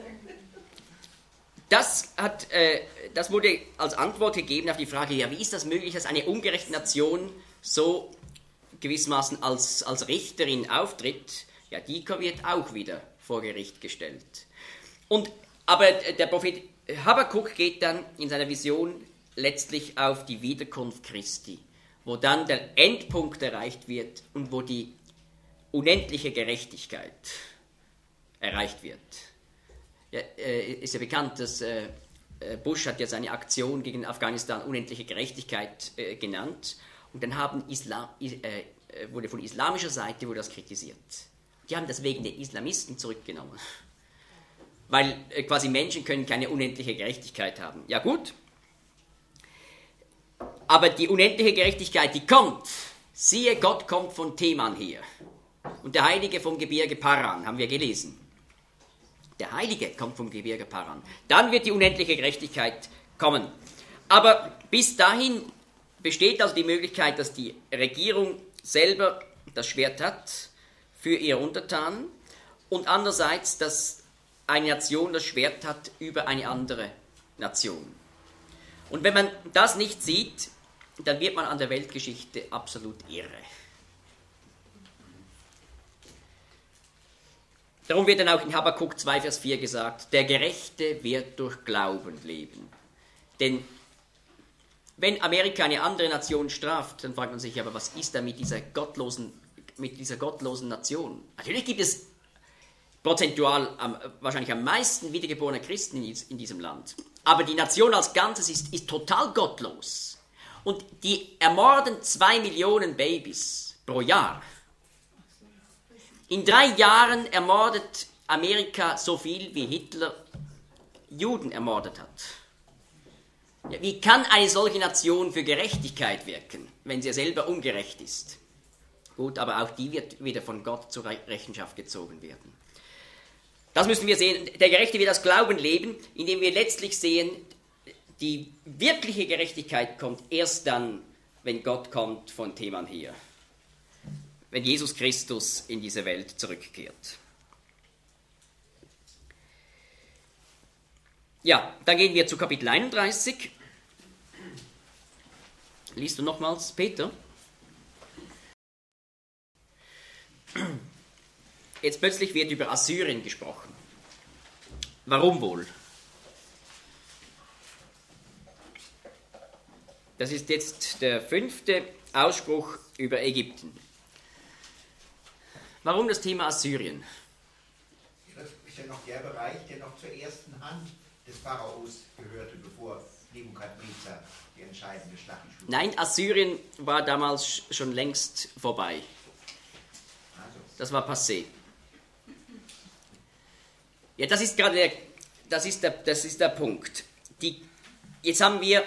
das, hat, äh, das wurde als Antwort gegeben auf die Frage, ja, wie ist das möglich, dass eine ungerechte Nation so gewissermaßen als, als Richterin auftritt? Ja, die wird auch wieder vor Gericht gestellt. Und, aber der Prophet Habakuk geht dann in seiner Vision letztlich auf die Wiederkunft Christi, wo dann der Endpunkt erreicht wird und wo die unendliche Gerechtigkeit erreicht wird. Ja, äh, ist ja bekannt, dass äh, Bush hat ja seine Aktion gegen Afghanistan unendliche Gerechtigkeit äh, genannt und dann haben Islam, äh, wurde von islamischer Seite wurde das kritisiert. Die haben das wegen den Islamisten zurückgenommen, weil äh, quasi Menschen können keine unendliche Gerechtigkeit haben. Ja gut, aber die unendliche Gerechtigkeit, die kommt, siehe, Gott kommt von Teman her und der Heilige vom Gebirge Paran, haben wir gelesen. Der Heilige kommt vom Gebirge Paran. Dann wird die unendliche Gerechtigkeit kommen. Aber bis dahin besteht also die Möglichkeit, dass die Regierung selber das Schwert hat für ihre Untertanen und andererseits, dass eine Nation das Schwert hat über eine andere Nation. Und wenn man das nicht sieht, dann wird man an der Weltgeschichte absolut irre. Darum wird dann auch in Habakuk zwei, Vers vier gesagt, der Gerechte wird durch Glauben leben. Denn wenn Amerika eine andere Nation straft, dann fragt man sich, aber was ist da mit dieser gottlosen, mit dieser gottlosen Nation? Natürlich gibt es prozentual am, wahrscheinlich am meisten wiedergeborene Christen in, in diesem Land. Aber die Nation als Ganzes ist, ist total gottlos. Und die ermorden zwei Millionen Babys pro Jahr. In drei Jahren ermordet Amerika so viel, wie Hitler Juden ermordet hat. Ja, wie kann eine solche Nation für Gerechtigkeit wirken, wenn sie selber ungerecht ist? Gut, aber auch die wird wieder von Gott zur Rechenschaft gezogen werden. Das müssen wir sehen. Der Gerechte wird aus Glauben leben, indem wir letztlich sehen, die wirkliche Gerechtigkeit kommt erst dann, wenn Gott kommt von Teman her. Wenn Jesus Christus in diese Welt zurückkehrt. Ja, dann gehen wir zu Kapitel einunddreißig. Liest du nochmals, Peter? Jetzt plötzlich wird über Assyrien gesprochen. Warum wohl? Das ist jetzt der fünfte Ausspruch über Ägypten. Warum das Thema Assyrien?
Das ist ja noch der Bereich, der noch zur ersten Hand des Pharaos gehörte, bevor Nebukadnezar die entscheidende Schlacht schlug.
Nein, Assyrien war damals schon längst vorbei.
Also.
Das war passé. Ja, das ist gerade der, das ist der, das ist der Punkt. Die, jetzt haben wir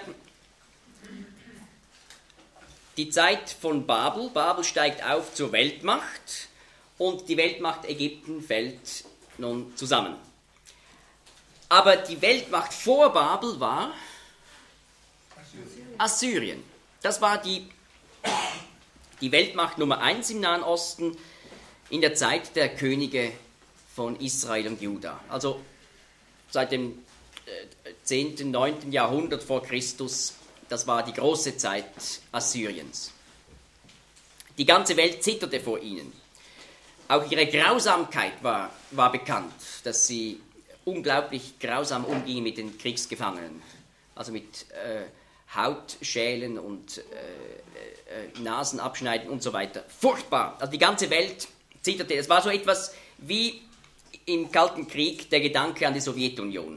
die Zeit von Babel. Babel steigt auf zur Weltmacht. Und die Weltmacht Ägypten fällt nun zusammen. Aber die Weltmacht vor Babel war Assyrien. Assyrien. Das war die, die Weltmacht Nummer eins im Nahen Osten in der Zeit der Könige von Israel und Juda. Also seit dem zehnten, neunten Jahrhundert vor Christus, das war die große Zeit Assyriens. Die ganze Welt zitterte vor ihnen. Auch ihre Grausamkeit war, war bekannt, dass sie unglaublich grausam umgingen mit den Kriegsgefangenen. Also mit äh, Hautschälen und äh, äh, Nasen abschneiden und so weiter. Furchtbar. Also die ganze Welt zitterte. Es war so etwas wie im Kalten Krieg der Gedanke an die Sowjetunion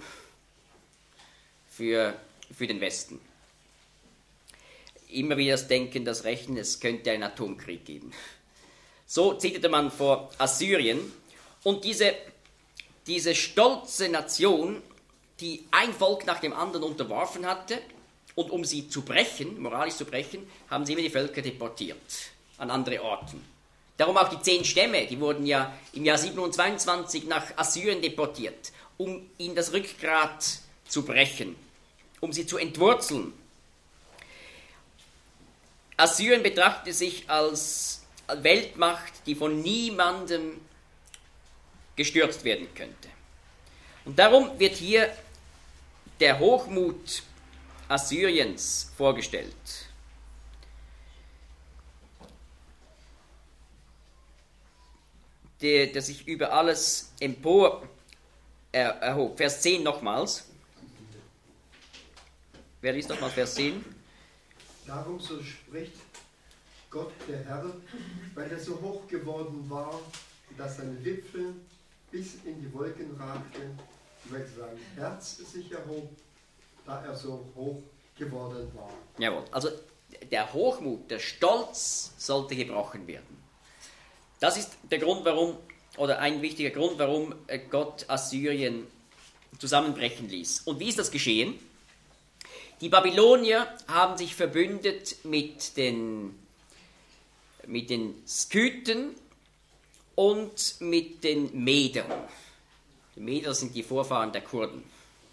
für, für den Westen. Immer wieder das Denken, das Rechnen, es könnte einen Atomkrieg geben. So zitterte man vor Assyrien und diese, diese stolze Nation die ein Volk nach dem anderen unterworfen hatte. Und um sie zu brechen, moralisch zu brechen, haben sie immer die Völker deportiert an andere Orten. Darum auch die zehn Stämme, die wurden ja im Jahr siebenhundertzweiundzwanzig nach Assyrien deportiert, um ihnen das Rückgrat zu brechen, um sie zu entwurzeln. Assyrien betrachtete sich als Weltmacht, die von niemandem gestürzt werden könnte. Und darum wird hier der Hochmut Assyriens vorgestellt. Der, der sich über alles empor er, erhob. Vers zehn nochmals. Wer liest nochmals Vers zehn?
Darum so spricht Gott der Herr, weil er so hoch geworden war, dass sein Wipfel bis in die Wolken ragte, weil sein Herz sich erhob, da er so hoch geworden war.
Jawohl, also der Hochmut, der Stolz sollte gebrochen werden. Das ist der Grund, warum, oder ein wichtiger Grund, warum Gott Assyrien zusammenbrechen ließ. Und wie ist das geschehen? Die Babylonier haben sich verbündet mit den, mit den Skythen und mit den Medern. Die Meder sind die Vorfahren der Kurden.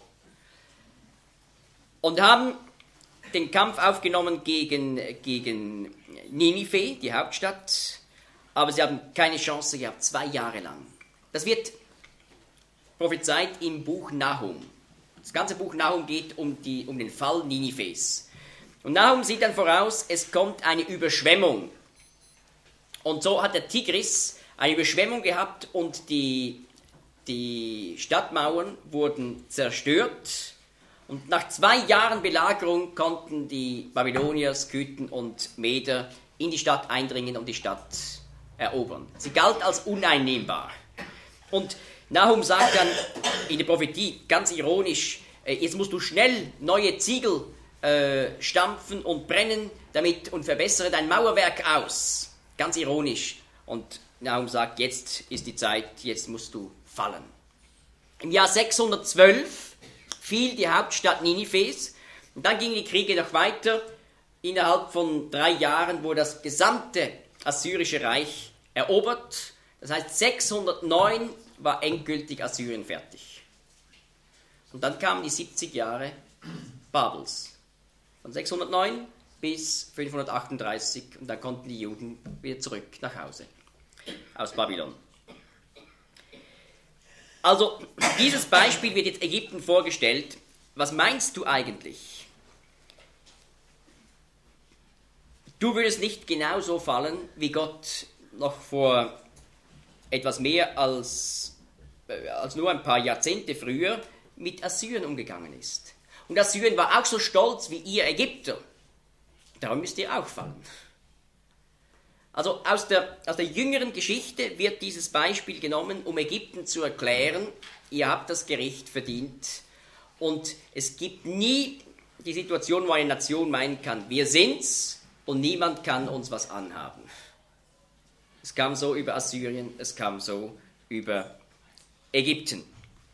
Und haben den Kampf aufgenommen gegen, gegen Ninive, die Hauptstadt, aber sie haben keine Chance gehabt, zwei Jahre lang. Das wird prophezeit im Buch Nahum. Das ganze Buch Nahum geht um, die, um den Fall Ninives. Und Nahum sieht dann voraus, es kommt eine Überschwemmung. Und so hat der Tigris eine Überschwemmung gehabt und die, die Stadtmauern wurden zerstört. Und nach zwei Jahren Belagerung konnten die Babylonier, Skythen und Meder in die Stadt eindringen und die Stadt erobern. Sie galt als uneinnehmbar. Und Nahum sagt dann in der Prophetie, ganz ironisch, äh, jetzt musst du schnell neue Ziegel äh, stampfen und brennen damit und verbessere dein Mauerwerk aus. Ganz ironisch. Und Nahum sagt, jetzt ist die Zeit, jetzt musst du fallen. Im Jahr sechshundertzwölf fiel die Hauptstadt Ninives und dann gingen die Kriege noch weiter. Innerhalb von drei Jahren wurde das gesamte assyrische Reich erobert. Das heißt, sechshundertneun war endgültig Assyrien fertig. Und dann kamen die siebzig Jahre Babels. Von sechshundertneun bis fünfhundertachtunddreißig und dann konnten die Juden wieder zurück nach Hause aus Babylon. Also, dieses Beispiel wird jetzt Ägypten vorgestellt. Was meinst du eigentlich? Du würdest nicht genauso fallen, wie Gott noch vor etwas mehr als, äh, als nur ein paar Jahrzehnte früher mit Assyrien umgegangen ist. Und Assyrien war auch so stolz wie ihr Ägypter. Darum müsst ihr auch fallen. Also aus der, aus der jüngeren Geschichte wird dieses Beispiel genommen, um Ägypten zu erklären, ihr habt das Gericht verdient. Und es gibt nie die Situation, wo eine Nation meinen kann, wir sind's und niemand kann uns was anhaben. Es kam so über Assyrien, es kam so über Ägypten.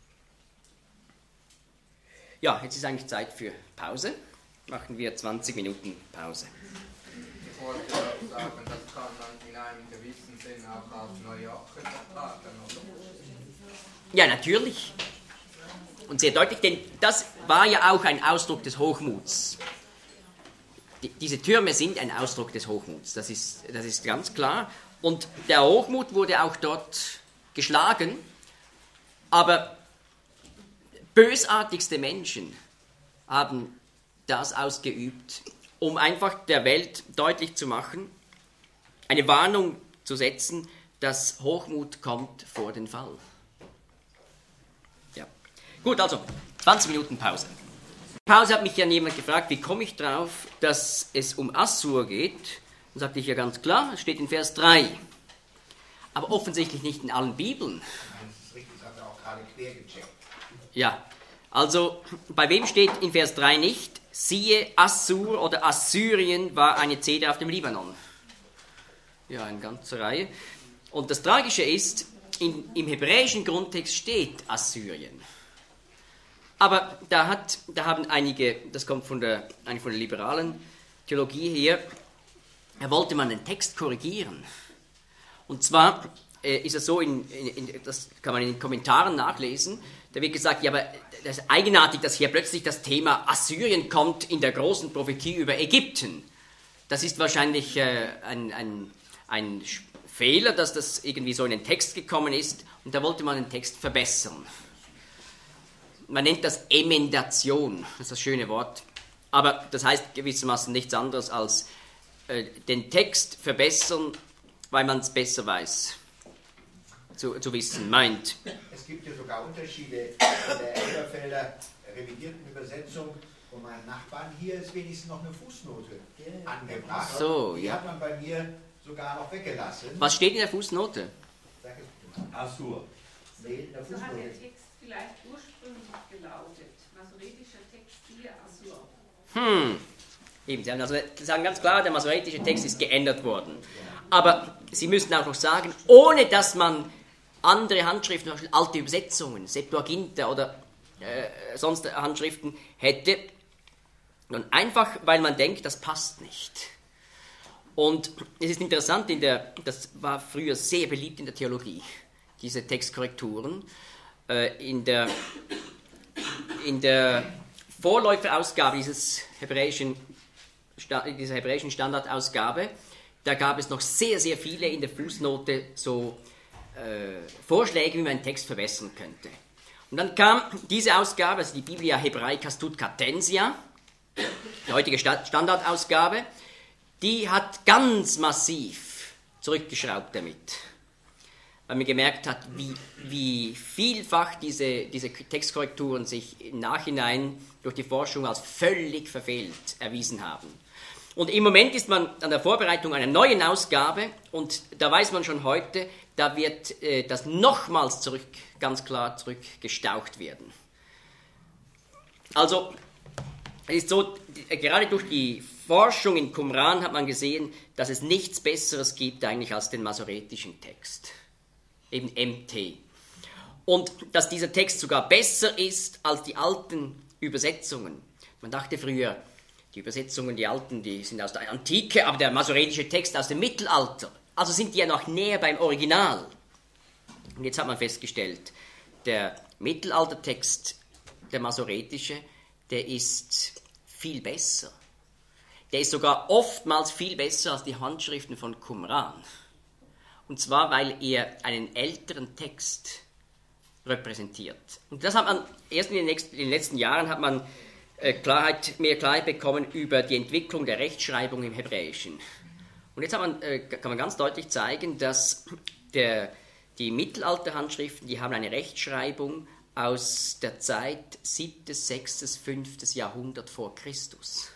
Ja, jetzt ist eigentlich Zeit für Pause. Machen wir zwanzig Minuten Pause.
Ich wollte auch sagen, das kann man in einem gewissen Sinn auch auf Neujahren übertragen, oder?
Ja, natürlich. Und sehr deutlich, denn das war ja auch ein Ausdruck des Hochmuts. Die, diese Türme sind ein Ausdruck des Hochmuts, das ist, das ist ganz klar. Und der Hochmut wurde auch dort geschlagen, aber bösartigste Menschen haben das ausgeübt, um einfach der Welt deutlich zu machen, eine Warnung zu setzen, dass Hochmut kommt vor den Fall. Ja. Gut, also zwanzig Minuten Pause. Pause hat mich ja jemand gefragt, wie komme ich drauf, dass es um Assur geht? Dann sagte ich ja ganz klar, es steht in Vers drei. Aber offensichtlich nicht in allen Bibeln.
Das ist richtig, das hat er auch gerade quer gecheckt.
Ja, also bei wem steht in Vers drei nicht? Siehe, Assur oder Assyrien war eine Zeder auf dem Libanon. Ja, eine ganze Reihe. Und das Tragische ist, in, im hebräischen Grundtext steht Assyrien. Aber da, hat, da haben einige, das kommt von der, eigentlich von der liberalen Theologie her, da wollte man den Text korrigieren. Und zwar äh, ist es so, in, in, in, das kann man in den Kommentaren nachlesen, da wird gesagt, ja, aber das ist eigenartig, dass hier plötzlich das Thema Assyrien kommt in der großen Prophetie über Ägypten. Das ist wahrscheinlich äh, ein, ein, ein Fehler, dass das irgendwie so in den Text gekommen ist, und da wollte man den Text verbessern. Man nennt das Emendation, das ist das schöne Wort, aber das heißt gewissermaßen nichts anderes als äh, den Text verbessern, weil man es besser weiß, zu, zu wissen, meint.
Es gibt ja sogar Unterschiede in der Elberfelder revidierten Übersetzung von meinem Nachbarn. Hier ist wenigstens noch eine Fußnote angebracht.
Ach so,
die
ja.
hat man bei mir sogar noch weggelassen.
Was steht in der Fußnote?
Sag es bitte mal.
Assur.
Nee, in der
So hat
Fußnote.
der Text vielleicht ursprünglich gelautet. Masoretischer Text, siehe Assur.
Hm, eben, Sie haben also, Sie sagen ganz klar, der masoretische Text ist geändert worden. Aber Sie müssen auch noch sagen, ohne dass man andere Handschriften, zum Beispiel alte Übersetzungen, Septuaginta oder äh, sonst Handschriften hätte, und einfach, weil man denkt, das passt nicht. Und es ist interessant, in der, das war früher sehr beliebt in der Theologie, diese Textkorrekturen. Äh, in der, in der Vorläuferausgabe dieses hebräischen, dieser hebräischen Standardausgabe, da gab es noch sehr, sehr viele in der Fußnote so äh, Vorschläge, wie man einen Text verbessern könnte. Und dann kam diese Ausgabe, also die Biblia Hebraica Stuttgartensia, die heutige Standardausgabe, die hat ganz massiv zurückgeschraubt damit, weil man gemerkt hat, wie, wie vielfach diese, diese Textkorrekturen sich im Nachhinein durch die Forschung als völlig verfehlt erwiesen haben. Und im Moment ist man an der Vorbereitung einer neuen Ausgabe, und da weiß man schon heute, da wird äh, das nochmals zurück, ganz klar zurückgestaucht werden. Also, es ist so, gerade durch die Forschung in Qumran hat man gesehen, dass es nichts Besseres gibt eigentlich als den masoretischen Text, eben M T. Und dass dieser Text sogar besser ist als die alten Übersetzungen. Man dachte früher, die Übersetzungen, die alten, die sind aus der Antike, aber der masoretische Text aus dem Mittelalter. Also sind die ja noch näher beim Original. Und jetzt hat man festgestellt, der Mittelaltertext, der masoretische, der ist viel besser. Der ist sogar oftmals viel besser als die Handschriften von Qumran. Und zwar, weil er einen älteren Text repräsentiert. Und das hat man, erst in den, nächsten, in den letzten Jahren hat man äh, Klarheit, mehr Klarheit bekommen über die Entwicklung der Rechtschreibung im Hebräischen. Und jetzt hat man, äh, kann man ganz deutlich zeigen, dass der, die Mittelalterhandschriften, die haben eine Rechtschreibung aus der Zeit siebtes, sechstes, fünftes Jahrhundert vor Christus.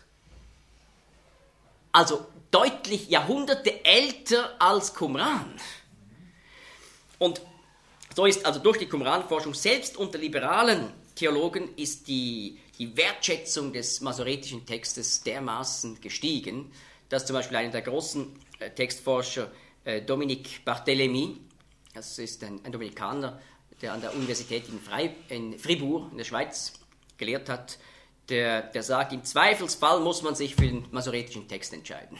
Also deutlich Jahrhunderte älter als Qumran. Und so ist also durch die Qumran-Forschung, selbst unter liberalen Theologen, ist die, die Wertschätzung des masoretischen Textes dermaßen gestiegen, dass zum Beispiel einer der großen äh, Textforscher, äh, Dominique Barthélemy, das ist ein, ein Dominikaner, der an der Universität in, Frei, in Fribourg in der Schweiz gelehrt hat, der, der sagt, im Zweifelsfall muss man sich für den masoretischen Text entscheiden.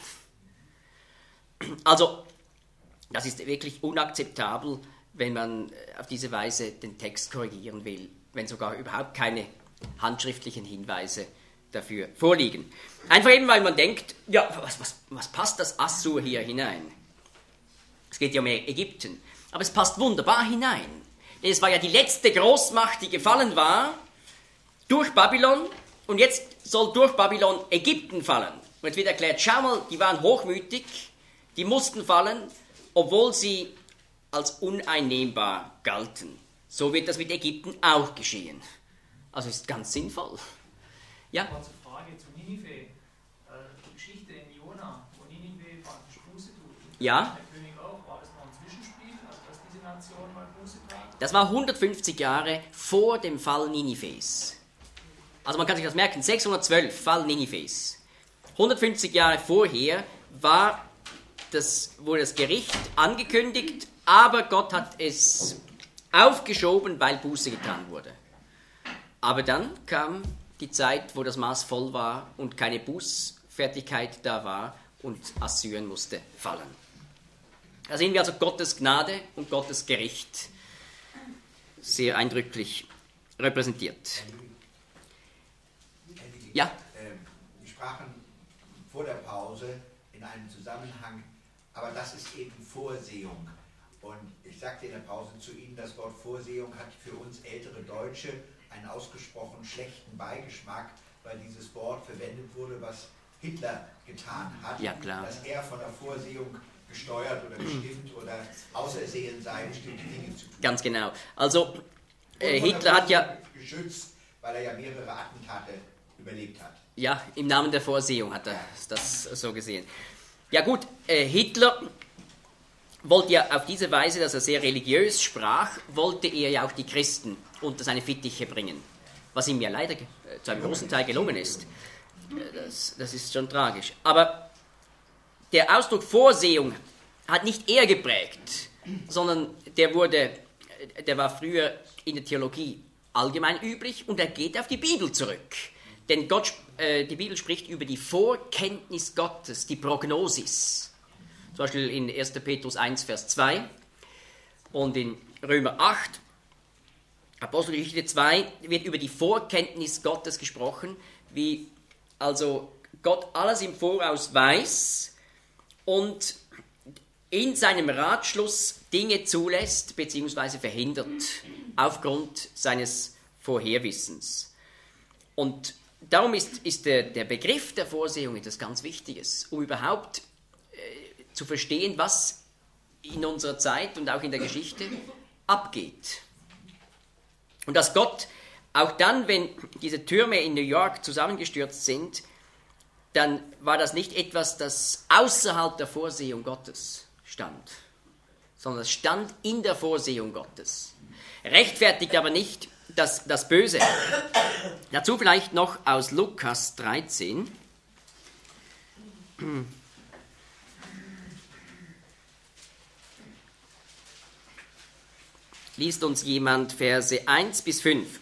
Also, das ist wirklich unakzeptabel, wenn man auf diese Weise den Text korrigieren will, wenn sogar überhaupt keine handschriftlichen Hinweise dafür vorliegen. Einfach eben, weil man denkt, ja, was, was, was passt das Assur hier hinein? Es geht ja um Ägypten, aber es passt wunderbar hinein. Denn es war ja die letzte Großmacht, die gefallen war durch Babylon, und jetzt soll durch Babylon Ägypten fallen. Und jetzt wird erklärt, schau mal, die waren hochmütig, die mussten fallen, obwohl sie als uneinnehmbar galten. So wird das mit Ägypten auch geschehen. Also ist ganz sinnvoll. Ja?
Kurze Frage zu Ninive. Äh, die Geschichte in Jona, wo Ninive praktisch Buße tut.
Ja.
Der König auch, war das noch ein Zwischenspiel, also dass diese Nation mal Buße tat?
Das war hundertfünfzig Jahre vor dem Fall Ninives. Also man kann sich das merken, sechshundertzwölf, Fall Ninives. hundertfünfzig Jahre vorher war das, wurde das Gericht angekündigt, aber Gott hat es aufgeschoben, weil Buße getan wurde. Aber dann kam die Zeit, wo das Maß voll war und keine Bußfertigkeit da war und Assyrien musste fallen. Da sehen wir also Gottes Gnade und Gottes Gericht sehr eindrücklich repräsentiert. Ja?
Wir sprachen vor der Pause in einem Zusammenhang, aber das ist eben Vorsehung. Und ich sagte in der Pause zu Ihnen, das Wort Vorsehung hat für uns ältere Deutsche einen ausgesprochen schlechten Beigeschmack, weil dieses Wort verwendet wurde, was Hitler getan hat,
ja, klar.
dass er von der Vorsehung gesteuert oder bestimmt oder ausersehen sei, bestimmte Dinge zu tun.
Ganz genau. Also äh, Hitler hat ja
geschützt, weil er ja mehrere Attentate überlebt hat.
Ja, im Namen der Vorsehung hat er das so gesehen. Ja gut, äh, Hitler wollte ja auf diese Weise, dass er sehr religiös sprach, wollte er ja auch die Christen unter seine Fittiche bringen. Was ihm ja leider äh, zu einem großen Teil gelungen ist. Äh, das, das ist schon tragisch. Aber der Ausdruck Vorsehung hat nicht er geprägt, sondern der wurde, der war früher in der Theologie allgemein üblich und er geht auf die Bibel zurück. Denn Gott, äh, die Bibel spricht über die Vorkenntnis Gottes, die Prognosis. Zum Beispiel in erster Petrus eins, Vers zwei und in Römer acht, Apostelgeschichte zwei, wird über die Vorkenntnis Gottes gesprochen, wie also Gott alles im Voraus weiß und in seinem Ratschluss Dinge zulässt bzw. verhindert aufgrund seines Vorherwissens. Und darum ist, ist der, der Begriff der Vorsehung etwas ganz Wichtiges, um überhaupt äh, zu verstehen, was in unserer Zeit und auch in der Geschichte abgeht. Und dass Gott auch dann, wenn diese Türme in New York zusammengestürzt sind, dann war das nicht etwas, das außerhalb der Vorsehung Gottes stand, sondern es stand in der Vorsehung Gottes. Rechtfertigt aber nicht das, das Böse. Dazu vielleicht noch aus Lukas dreizehn. Liest uns jemand Verse eins bis fünf.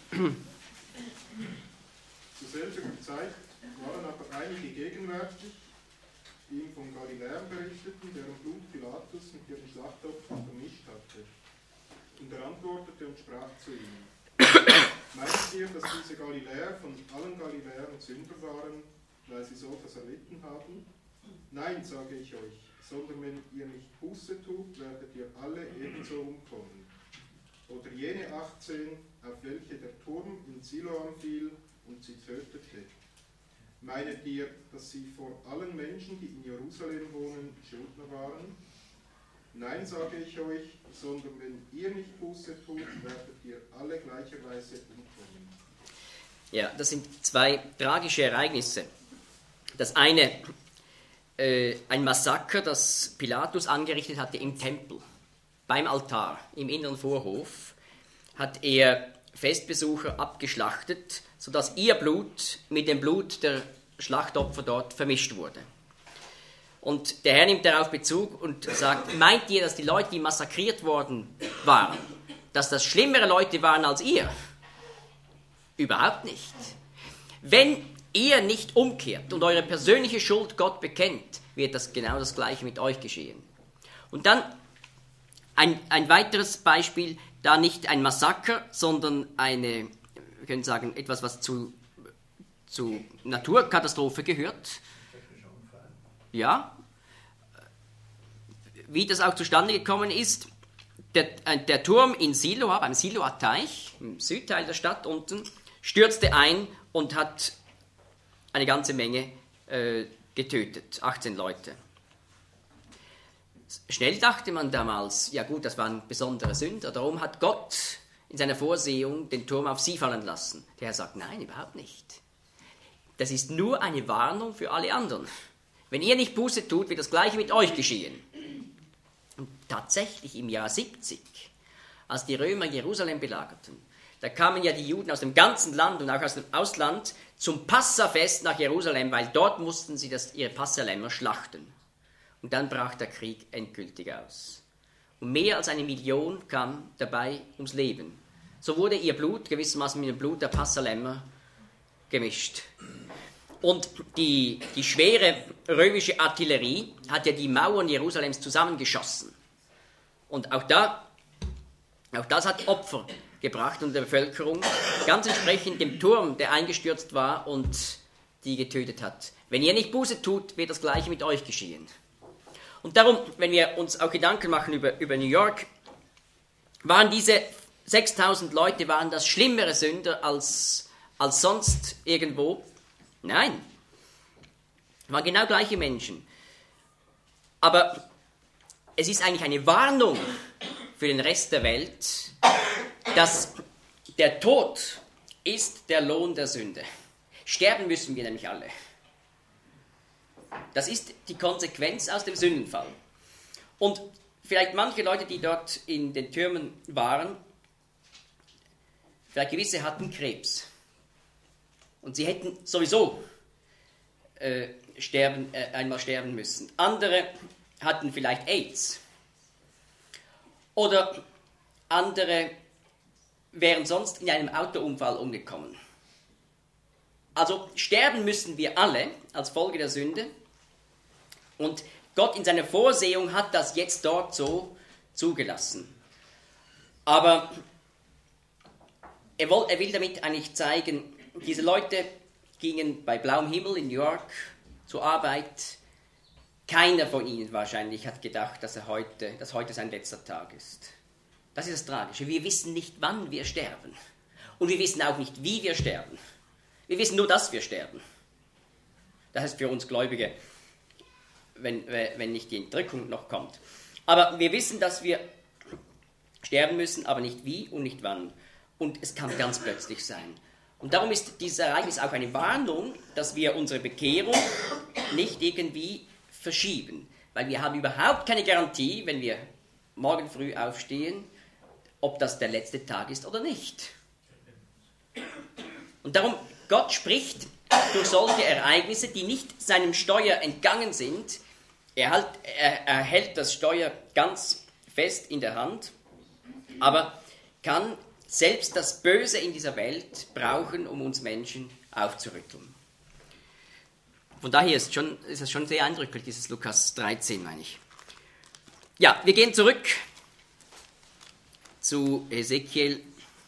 Zur selben Zeit waren aber einige gegenwärtig, die ihm von Galiläern berichteten, deren Blut Pilatus mit ihren Schlachtopfern vermischt hatte. Und er antwortete und sprach zu ihnen: Meint ihr, dass diese Galiläer von allen Galiläern Sünder waren, weil sie so etwas erlitten haben? Nein, sage ich euch, sondern wenn ihr nicht Buße tut, werdet ihr alle ebenso umkommen. Oder jene achtzehn, auf welche der Turm in Siloam fiel und sie tötete. Meinet ihr, dass sie vor allen Menschen, die in Jerusalem wohnen, Schuldner waren? Nein, sage ich euch, sondern wenn ihr nicht Buße tut, werdet ihr alle gleicherweise umkommen.
Ja, das sind zwei tragische Ereignisse. Das eine, äh, ein Massaker, das Pilatus angerichtet hatte im Tempel. Beim Altar, im inneren Vorhof, hat er Festbesucher abgeschlachtet, sodass ihr Blut mit dem Blut der Schlachtopfer dort vermischt wurde. Und der Herr nimmt darauf Bezug und sagt, meint ihr, dass die Leute, die massakriert worden waren, dass das schlimmere Leute waren als ihr? Überhaupt nicht. Wenn ihr nicht umkehrt und eure persönliche Schuld Gott bekennt, wird das genau das Gleiche mit euch geschehen. Und dann Ein, ein weiteres Beispiel, da nicht ein Massaker, sondern eine, wir können sagen, etwas, was zu, zu Naturkatastrophe gehört. Ja. Wie das auch zustande gekommen ist, der, der Turm in Siloa, beim Siloa-Teich, im Südteil der Stadt unten, stürzte ein und hat eine ganze Menge äh, getötet, achtzehn Leute. Schnell dachte man damals, ja gut, das waren besondere Sünder, darum hat Gott in seiner Vorsehung den Turm auf sie fallen lassen. Der Herr sagt, nein, überhaupt nicht. Das ist nur eine Warnung für alle anderen. Wenn ihr nicht Buße tut, wird das Gleiche mit euch geschehen. Und tatsächlich im Jahr siebzig, als die Römer Jerusalem belagerten, da kamen ja die Juden aus dem ganzen Land und auch aus dem Ausland zum Passafest nach Jerusalem, weil dort mussten sie das, ihre Passalämmer schlachten. Und dann brach der Krieg endgültig aus. Und mehr als eine Million kam dabei ums Leben. so wurde ihr Blut gewissermaßen mit dem Blut der Passalämmer gemischt. Und die, die schwere römische Artillerie hat ja die Mauern Jerusalems zusammengeschossen. Und auch, da, auch das hat Opfer gebracht unter der Bevölkerung, ganz entsprechend dem Turm, der eingestürzt war und die getötet hat. Wenn ihr nicht Buße tut, wird das Gleiche mit euch geschehen. Und darum, wenn wir uns auch Gedanken machen über, über New York, waren diese sechstausend Leute, waren das schlimmere Sünder als, als sonst irgendwo? Nein. Es waren genau gleiche Menschen. Aber es ist eigentlich eine Warnung für den Rest der Welt, dass der Tod ist der Lohn der Sünde. Sterben müssen wir nämlich alle. Das ist die Konsequenz aus dem Sündenfall. Und vielleicht manche Leute, die dort in den Türmen waren, vielleicht gewisse hatten Krebs. Und sie hätten sowieso äh, sterben, äh, einmal sterben müssen. Andere hatten vielleicht AIDS. Oder andere wären sonst in einem Autounfall umgekommen. Also sterben müssen wir alle als Folge der Sünde. Und Gott in seiner Vorsehung hat das jetzt dort so zugelassen. Aber er will, er will damit eigentlich zeigen, diese Leute gingen bei blauem Himmel in New York zur Arbeit. Keiner von ihnen wahrscheinlich hat gedacht, dass, er heute, dass heute sein letzter Tag ist. Das ist das Tragische. Wir wissen nicht, wann wir sterben. Und wir wissen auch nicht, wie wir sterben. Wir wissen nur, dass wir sterben. Das heißt für uns Gläubige, wenn, wenn nicht die Entrückung noch kommt. Aber wir wissen, dass wir sterben müssen, aber nicht wie und nicht wann. Und es kann ganz plötzlich sein. Und darum ist dieses Ereignis auch eine Warnung, dass wir unsere Bekehrung nicht irgendwie verschieben. Weil wir haben überhaupt keine Garantie, wenn wir morgen früh aufstehen, ob das der letzte Tag ist oder nicht. Und darum, Gott spricht durch solche Ereignisse, die nicht seinem Steuer entgangen sind. Er, halt, er, er hält das Steuer ganz fest in der Hand, aber kann selbst das Böse in dieser Welt brauchen, um uns Menschen aufzurütteln. Von daher ist, schon, ist es schon sehr eindrücklich, dieses Lukas dreizehn, meine ich. Ja, wir gehen zurück zu Hesekiel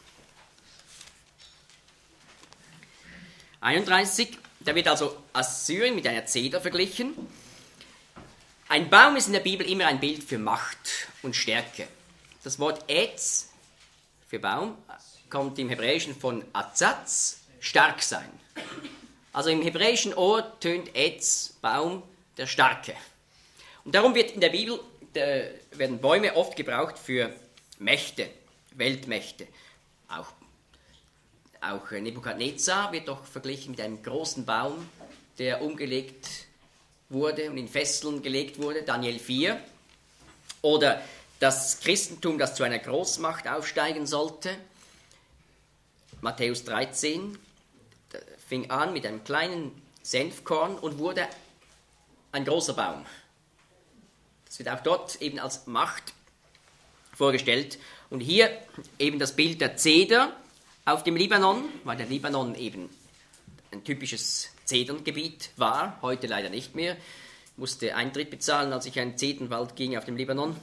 einunddreißig. Da wird also Assyrien mit einer Zeder verglichen. Ein Baum ist in der Bibel immer ein Bild für Macht und Stärke. Das Wort Etz für Baum kommt im Hebräischen von Azatz, stark sein. Also im hebräischen Ohr tönt Etz, Baum, der Starke. Und darum wird in der Bibel der, werden Bäume oft gebraucht für Mächte, Weltmächte. Auch, auch Nebukadnezar wird doch verglichen mit einem großen Baum, der umgelegt wurde und in Fesseln gelegt wurde, Daniel vier. Oder das Christentum, das zu einer Großmacht aufsteigen sollte, Matthäus dreizehn, fing an mit einem kleinen Senfkorn und wurde ein großer Baum. Das wird auch dort eben als Macht vorgestellt. Und hier eben das Bild der Zeder auf dem Libanon, weil der Libanon eben ein typisches Zederngebiet war, heute leider nicht mehr. Ich musste Eintritt bezahlen, als ich in einen Zedernwald ging auf dem Libanon.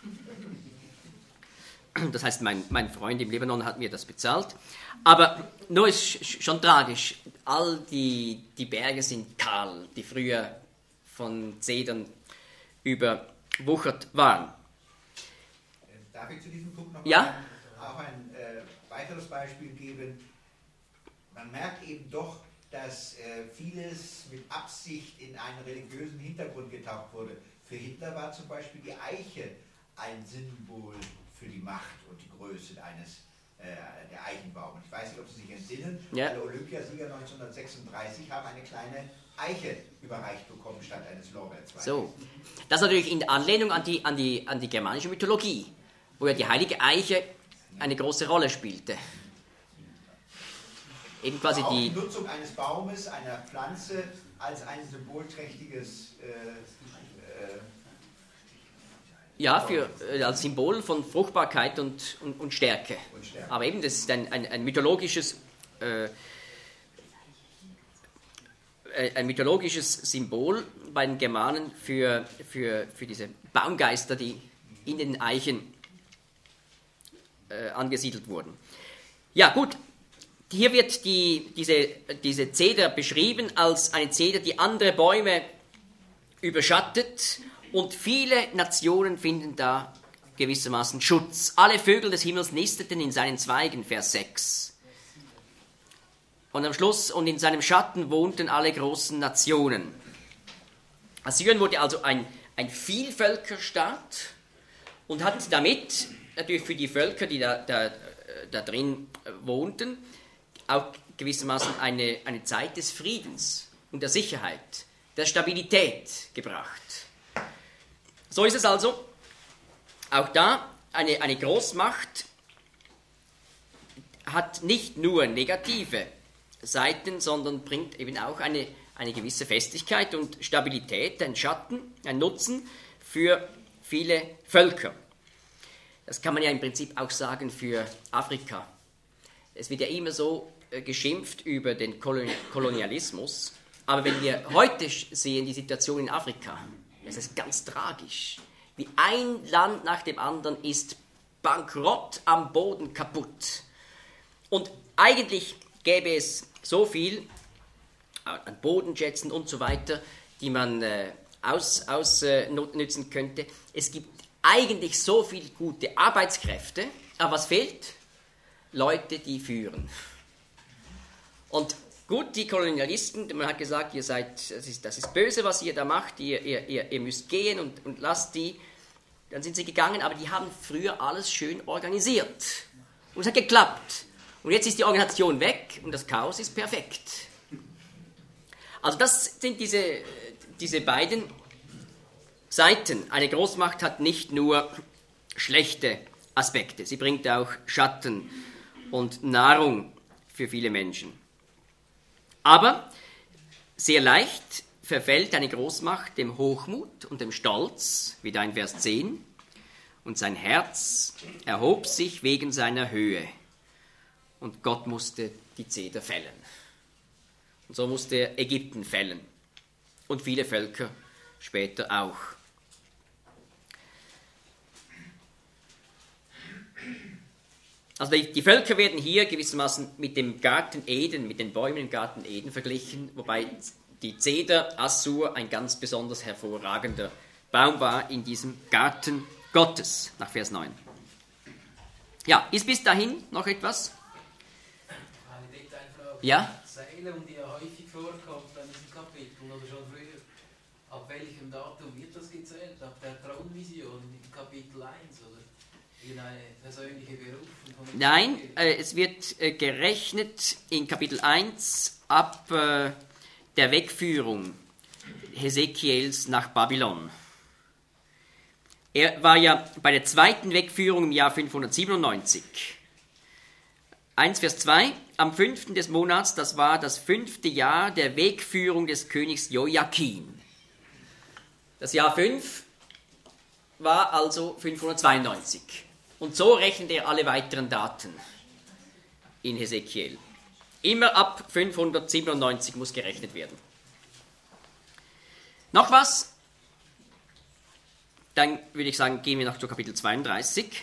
Das heißt, mein, mein Freund im Libanon hat mir das bezahlt. Aber nur ist schon tragisch. All die, die Berge sind kahl, die früher von Zedern überwuchert waren.
Darf ich zu diesem Punkt noch
ja?
ein, auch ein äh, weiteres Beispiel geben? Man merkt eben doch, dass äh, vieles mit Absicht in einen religiösen Hintergrund getaucht wurde. Für Hitler war zum Beispiel die Eiche ein Symbol für die Macht und die Größe eines äh, der Eichenbaum. Ich weiß nicht, ob Sie sich entsinnen, ja. Alle Olympiasieger neunzehnhundertsechsunddreißig haben eine kleine Eiche überreicht bekommen statt eines Lorbeerzweiges.
So, das natürlich in Anlehnung an die, an, die, an die germanische Mythologie, wo ja die heilige Eiche eine große Rolle spielte. Eben quasi
auch
die,
die Nutzung eines Baumes, einer Pflanze als ein symbolträchtiges äh, äh,
Ja, für, äh, als Symbol von Fruchtbarkeit und, und, und, Stärke.
und Stärke.
Aber eben, das ist ein, ein, ein mythologisches äh, ein mythologisches Symbol bei den Germanen für, für, für diese Baumgeister, die in den Eichen äh, angesiedelt wurden. Ja, gut. Hier wird die, diese, diese Zeder beschrieben als eine Zeder, die andere Bäume überschattet, und viele Nationen finden da gewissermaßen Schutz. Alle Vögel des Himmels nisteten in seinen Zweigen, Vers sechs. Und am Schluss, und in seinem Schatten wohnten alle großen Nationen. Assyrien wurde also ein, ein Vielvölkerstaat und hat damit natürlich für die Völker, die da, da, da drin wohnten, auch gewissermaßen eine, eine Zeit des Friedens und der Sicherheit, der Stabilität gebracht. So ist es also. Auch da eine, eine Großmacht hat nicht nur negative Seiten, sondern bringt eben auch eine, eine gewisse Festigkeit und Stabilität, ein Schatten, ein Nutzen für viele Völker. Das kann man ja im Prinzip auch sagen für Afrika. Es wird ja immer so äh, geschimpft über den Kolonialismus, aber wenn wir heute sehen, die Situation in Afrika, das ist ganz tragisch. Wie ein Land nach dem anderen ist bankrott, am Boden kaputt. Und eigentlich gäbe es so viel an Bodenschätzen und so weiter, die man äh, ausnutzen aus, äh, könnte. Es gibt eigentlich so viele gute Arbeitskräfte, aber was fehlt? Leute, die führen. Und gut, die Kolonialisten, man hat gesagt, ihr seid, das ist, das ist böse, was ihr da macht, ihr, ihr, ihr, ihr müsst gehen und, und lasst die. Dann sind sie gegangen, aber die haben früher alles schön organisiert. Und es hat geklappt. Und jetzt ist die Organisation weg und das Chaos ist perfekt. Also das sind diese, diese beiden Seiten. Eine Großmacht hat nicht nur schlechte Aspekte, sie bringt auch Schatten und Nahrung für viele Menschen. Aber sehr leicht verfällt eine Großmacht dem Hochmut und dem Stolz, wie da in Vers zehn, und sein Herz erhob sich wegen seiner Höhe. Und Gott musste die Zeder fällen. Und so musste er Ägypten fällen. Und viele Völker später auch. Also die, die Völker werden hier gewissermaßen mit dem Garten Eden, mit den Bäumen im Garten Eden verglichen, wobei die Zeder Assur ein ganz besonders hervorragender Baum war in diesem Garten Gottes, nach Vers neun. Ja, ist bis dahin noch etwas?
Eine Detailfrage.
Ja?
Zählung, die ja häufig vorkommt in diesem Kapitel oder schon früher. Ab welchem Datum wird das gezählt? Ab der Thronvision in Kapitel eins oder in eine persönliche Berufung?
Nein, äh, es wird äh, gerechnet in Kapitel eins ab äh, der Wegführung Hesekiels nach Babylon. Er war ja bei der zweiten Wegführung im Jahr fünfhundertsiebenundneunzig. eins Vers zwei, am fünften des Monats, das war das fünfte Jahr der Wegführung des Königs Joachim. Das Jahr fünf war also fünfhundertzweiundneunzig. Und so rechnet er alle weiteren Daten in Hesekiel. Immer ab fünfhundertsiebenundneunzig muss gerechnet werden. Noch was? Dann würde ich sagen, gehen wir noch zu Kapitel zweiunddreißig.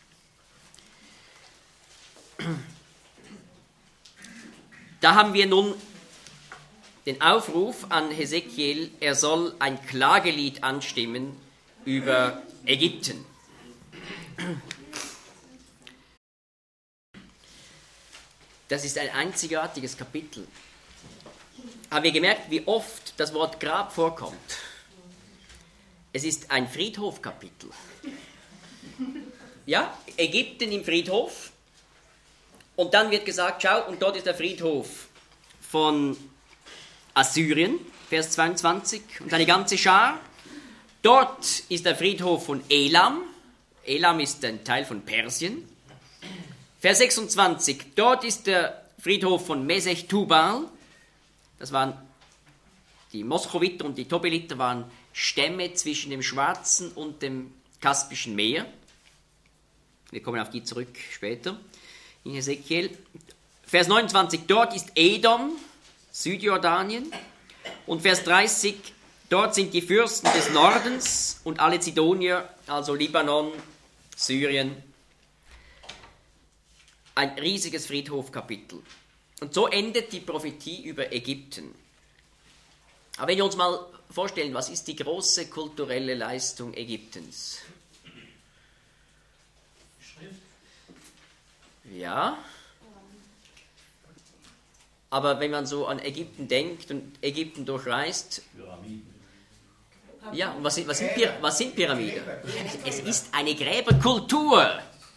Da haben wir nun den Aufruf an Hesekiel, er soll ein Klagelied anstimmen über Ägypten. Das ist ein einzigartiges Kapitel. Haben wir gemerkt, wie oft das Wort Grab vorkommt? Es ist ein Friedhofkapitel. Ja, Ägypten im Friedhof. Und dann wird gesagt, schau, und dort ist der Friedhof von Assyrien, Vers zweiundzwanzig, und eine ganze Schar. Dort ist der Friedhof von Elam. Elam ist ein Teil von Persien. Vers sechsundzwanzig, dort ist der Friedhof von Mesech Tubal. Das waren die Moschowiter und die Tobeliter, waren Stämme zwischen dem Schwarzen und dem Kaspischen Meer. Wir kommen auf die zurück später in Hesekiel. Vers neunundzwanzig, dort ist Edom, Südjordanien. Und Vers dreißig, dort sind die Fürsten des Nordens und alle Zidonier, also Libanon, Syrien. Ein riesiges Friedhofkapitel. Und so endet die Prophetie über Ägypten. Aber wenn wir uns mal vorstellen, was ist die große kulturelle Leistung Ägyptens?
Schrift.
Ja. Aber wenn man so an Ägypten denkt und Ägypten durchreist,
Pyramiden.
ja, und was sind, was sind, Py- was sind Pyramiden? Es ist eine Gräberkultur.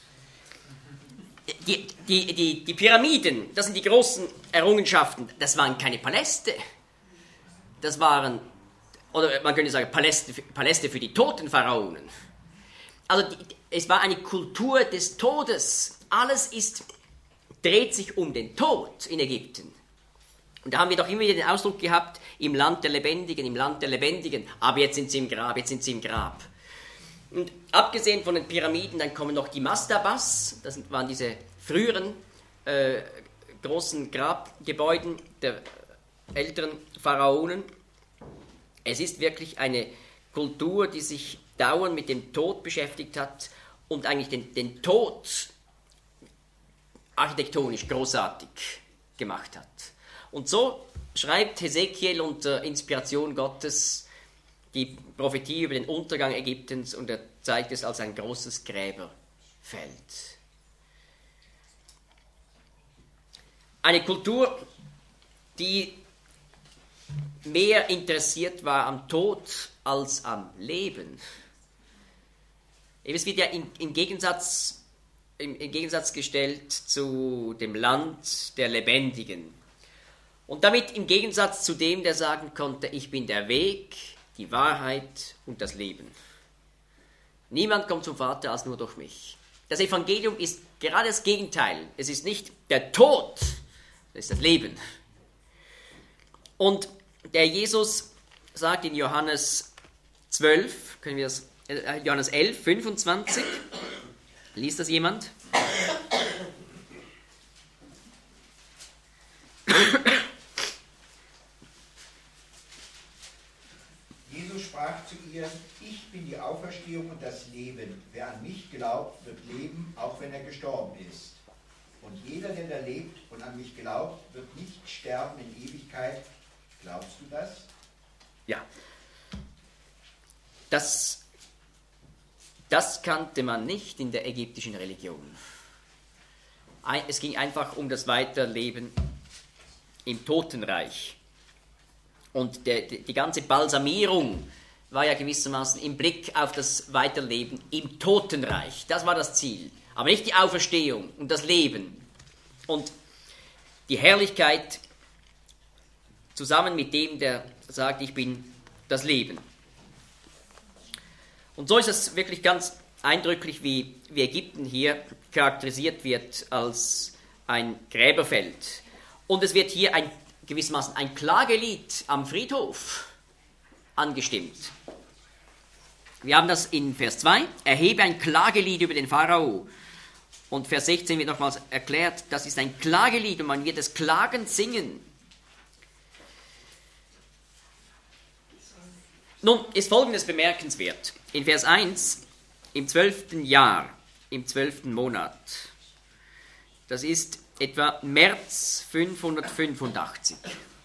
Die, die, die, die Pyramiden, das sind die großen Errungenschaften, das waren keine Paläste. Das waren, oder man könnte sagen, Paläste, Paläste für die toten Pharaonen. Also die, es war eine Kultur des Todes. Alles ist, dreht sich um den Tod in Ägypten. Und da haben wir doch immer wieder den Ausdruck gehabt, im Land der Lebendigen, im Land der Lebendigen. Aber jetzt sind sie im Grab, jetzt sind sie im Grab. Und abgesehen von den Pyramiden, dann kommen noch die Mastabas, das waren diese früheren äh, großen Grabgebäuden der älteren Pharaonen. Es ist wirklich eine Kultur, die sich dauernd mit dem Tod beschäftigt hat und eigentlich den, den Tod architektonisch großartig gemacht hat. Und so schreibt Hesekiel unter Inspiration Gottes die Prophetie über den Untergang Ägyptens und er zeigt es als ein großes Gräberfeld. Eine Kultur, die mehr interessiert war am Tod als am Leben. Es wird ja in, im, Gegensatz, im, im Gegensatz gestellt zu dem Land der Lebendigen. Und damit im Gegensatz zu dem, der sagen konnte, ich bin der Weg, die Wahrheit und das Leben. Niemand kommt zum Vater als nur durch mich. Das Evangelium ist gerade das Gegenteil. Es ist nicht der Tod, das ist das Leben. Und der Jesus sagt in Johannes zwölf, können wir das, äh, Johannes elf, fünfundzwanzig, liest das jemand?
Jesus sprach zu ihr, ich bin die Auferstehung und das Leben. Wer an mich glaubt, wird leben, auch wenn er gestorben ist. Und jeder, der da lebt und an mich glaubt, wird nicht sterben in Ewigkeit. Glaubst du das?
Ja. Das, das kannte man nicht in der ägyptischen Religion. Es ging einfach um das Weiterleben im Totenreich. Und der, die ganze Balsamierung war ja gewissermaßen im Blick auf das Weiterleben im Totenreich. Das war das Ziel. Aber nicht die Auferstehung und das Leben. Und die Herrlichkeit zusammen mit dem, der sagt, ich bin das Leben. Und so ist es wirklich ganz eindrücklich, wie, wie Ägypten hier charakterisiert wird als ein Gräberfeld. Und es wird hier ein, gewissermaßen ein Klagelied am Friedhof angestimmt. Wir haben das in Vers zwei, erhebe ein Klagelied über den Pharao. Und Vers sechzehn wird nochmals erklärt, das ist ein Klagelied und man wird es klagend singen. Nun ist Folgendes bemerkenswert. In Vers eins, im zwölften Jahr, im zwölften Monat, das ist etwa März fünfhundertfünfundachtzig.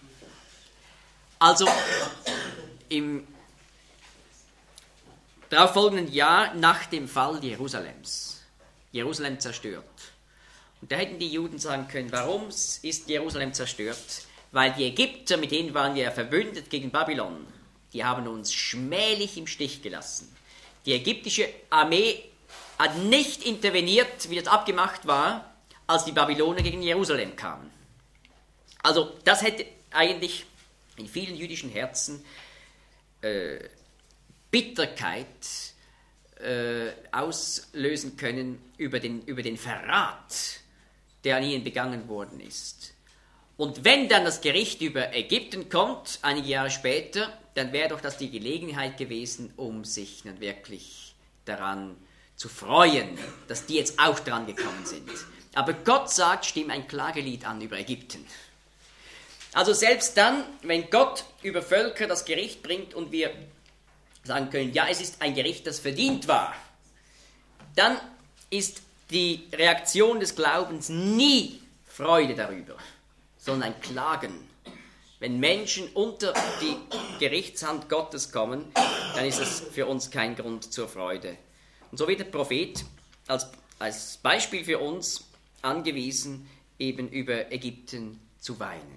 Also im darauffolgenden Jahr nach dem Fall Jerusalems. Jerusalem zerstört. Und da hätten die Juden sagen können, warum ist Jerusalem zerstört? Weil die Ägypter, mit denen waren wir ja verbündet gegen Babylon, die haben uns schmählich im Stich gelassen. Die ägyptische Armee hat nicht interveniert, wie das abgemacht war, als die Babyloner gegen Jerusalem kamen. Also das hätte eigentlich in vielen jüdischen Herzen äh, Bitterkeit äh, auslösen können über den, über den Verrat, der an ihnen begangen worden ist. Und wenn dann das Gericht über Ägypten kommt, einige Jahre später, dann wäre doch das die Gelegenheit gewesen, um sich dann wirklich daran zu freuen, dass die jetzt auch dran gekommen sind. Aber Gott sagt, stimm ein Klagelied an über Ägypten. Also selbst dann, wenn Gott über Völker das Gericht bringt und wir sagen können, ja, es ist ein Gericht, das verdient war, dann ist die Reaktion des Glaubens nie Freude darüber, sondern ein Klagen. Wenn Menschen unter die Gerichtshand Gottes kommen, dann ist es für uns kein Grund zur Freude. Und so wird der Prophet als, als Beispiel für uns angewiesen, eben über Ägypten zu weinen.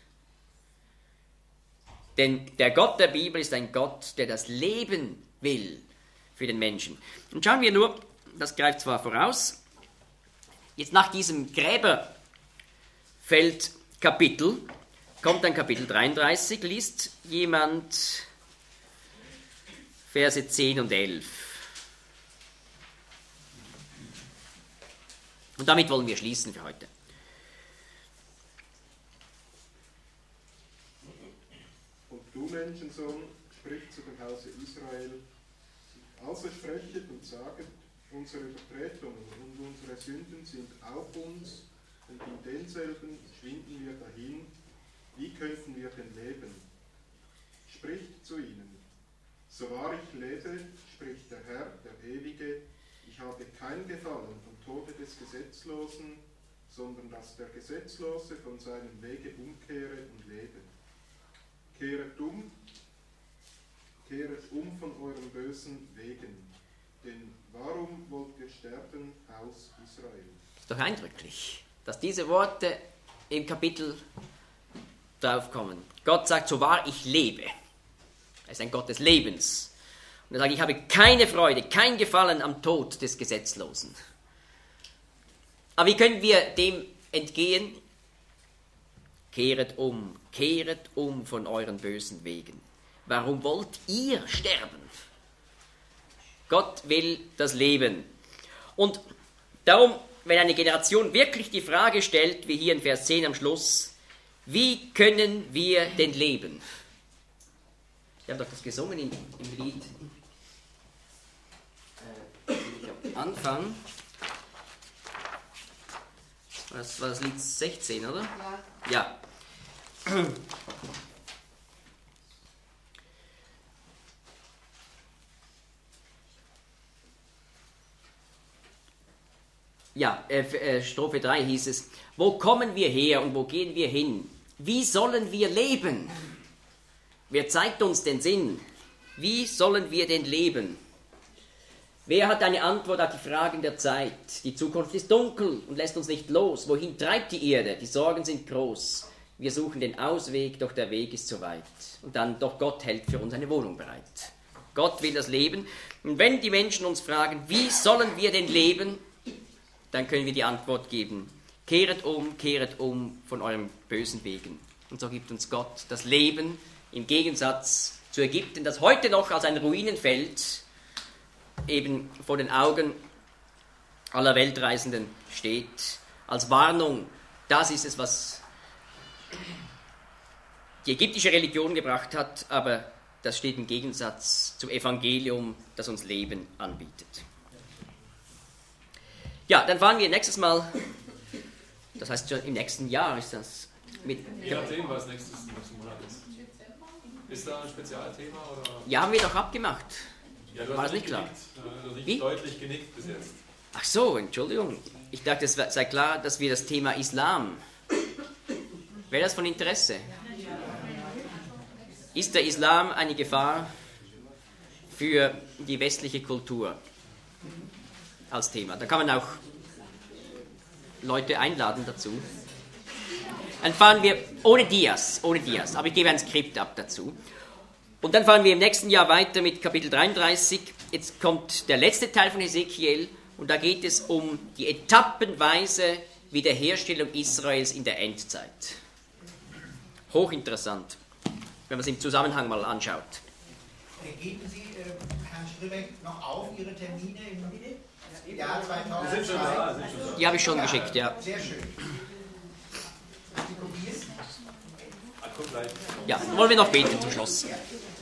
Denn der Gott der Bibel ist ein Gott, der das Leben will für den Menschen. Und schauen wir nur, das greift zwar voraus, jetzt nach diesem Gräberfeldkapitel kommt dann Kapitel dreiunddreißig, liest jemand Verse zehn und elf. Und damit wollen wir schließen für heute.
Und du, Menschensohn, sprich zu dem Hause Israel, also sprechet und saget, unsere Übertretungen und unsere Sünden sind auf uns, und in denselben schwinden wir dahin. Wie könnten wir denn leben? Spricht zu ihnen. So wahr ich lebe, spricht der Herr, der Ewige, ich habe kein Gefallen am Tode des Gesetzlosen, sondern dass der Gesetzlose von seinem Wege umkehre und lebe. Kehret um, kehret um von euren bösen Wegen, denn warum wollt ihr sterben, Haus Israel?
Das ist doch eindrücklich, dass diese Worte im Kapitel draufkommen. Gott sagt, so wahr ich lebe. Er ist ein Gott des Lebens. Und er sagt, ich habe keine Freude, kein Gefallen am Tod des Gesetzlosen. Aber wie können wir dem entgehen? Kehret um, kehret um von euren bösen Wegen. Warum wollt ihr sterben? Gott will das Leben. Und darum, wenn eine Generation wirklich die Frage stellt, wie hier in Vers zehn am Schluss, wie können wir denn leben? Wir haben doch das gesungen im, im Lied. Äh, am Anfang. Das war das Lied sechzehn, oder? Ja. Ja. Ja, äh, äh, Strophe drei hieß es, wo kommen wir her und wo gehen wir hin? Wie sollen wir leben? Wer zeigt uns den Sinn? Wie sollen wir denn leben? Wer hat eine Antwort auf die Fragen der Zeit? Die Zukunft ist dunkel und lässt uns nicht los. Wohin treibt die Erde? Die Sorgen sind groß. Wir suchen den Ausweg, doch der Weg ist zu weit. Und dann, doch Gott hält für uns eine Wohnung bereit. Gott will das Leben. Und wenn die Menschen uns fragen, wie sollen wir denn leben? Dann können wir die Antwort geben, kehret um, kehret um von euren bösen Wegen. Und so gibt uns Gott das Leben im Gegensatz zu Ägypten, das heute noch als ein Ruinenfeld eben vor den Augen aller Weltreisenden steht, als Warnung. Das ist es, was die ägyptische Religion gebracht hat, aber das steht im Gegensatz zum Evangelium, das uns Leben anbietet. Ja, dann fahren wir nächstes Mal, das heißt schon im nächsten Jahr ist das. Mit,
Je nachdem, was nächstes, nächsten Monat ist. Ist da ein Spezialthema? Oder?
Ja, haben wir doch abgemacht.
Ja, du
War
hast
das nicht klar?
Genickt, äh, nicht
Wie?
deutlich genickt bis jetzt.
Ach so, Entschuldigung. Ich dachte, es sei klar, dass wir das Thema Islam. Wäre das von Interesse? Ist der Islam eine Gefahr für die westliche Kultur? Als Thema. Da kann man auch Leute einladen dazu. Dann fahren wir ohne Dias, ohne Dias, aber ich gebe ein Skript ab dazu. Und dann fahren wir im nächsten Jahr weiter mit Kapitel dreiunddreißig. Jetzt kommt der letzte Teil von Hesekiel und da geht es um die etappenweise Wiederherstellung Israels in der Endzeit. Hochinteressant, wenn man es im Zusammenhang mal anschaut.
Geben Sie, äh, Herrn Schröbeck, noch auf Ihre Termine im Jahr zweitausendzwei?
Wir sind schon da, sind schon da.
Die habe ich schon geschickt, ja.
Sehr schön. Die Kopie ist?
Ah, guck gleich.
Ja, wollen wir noch beten zum Schluss.
Ja.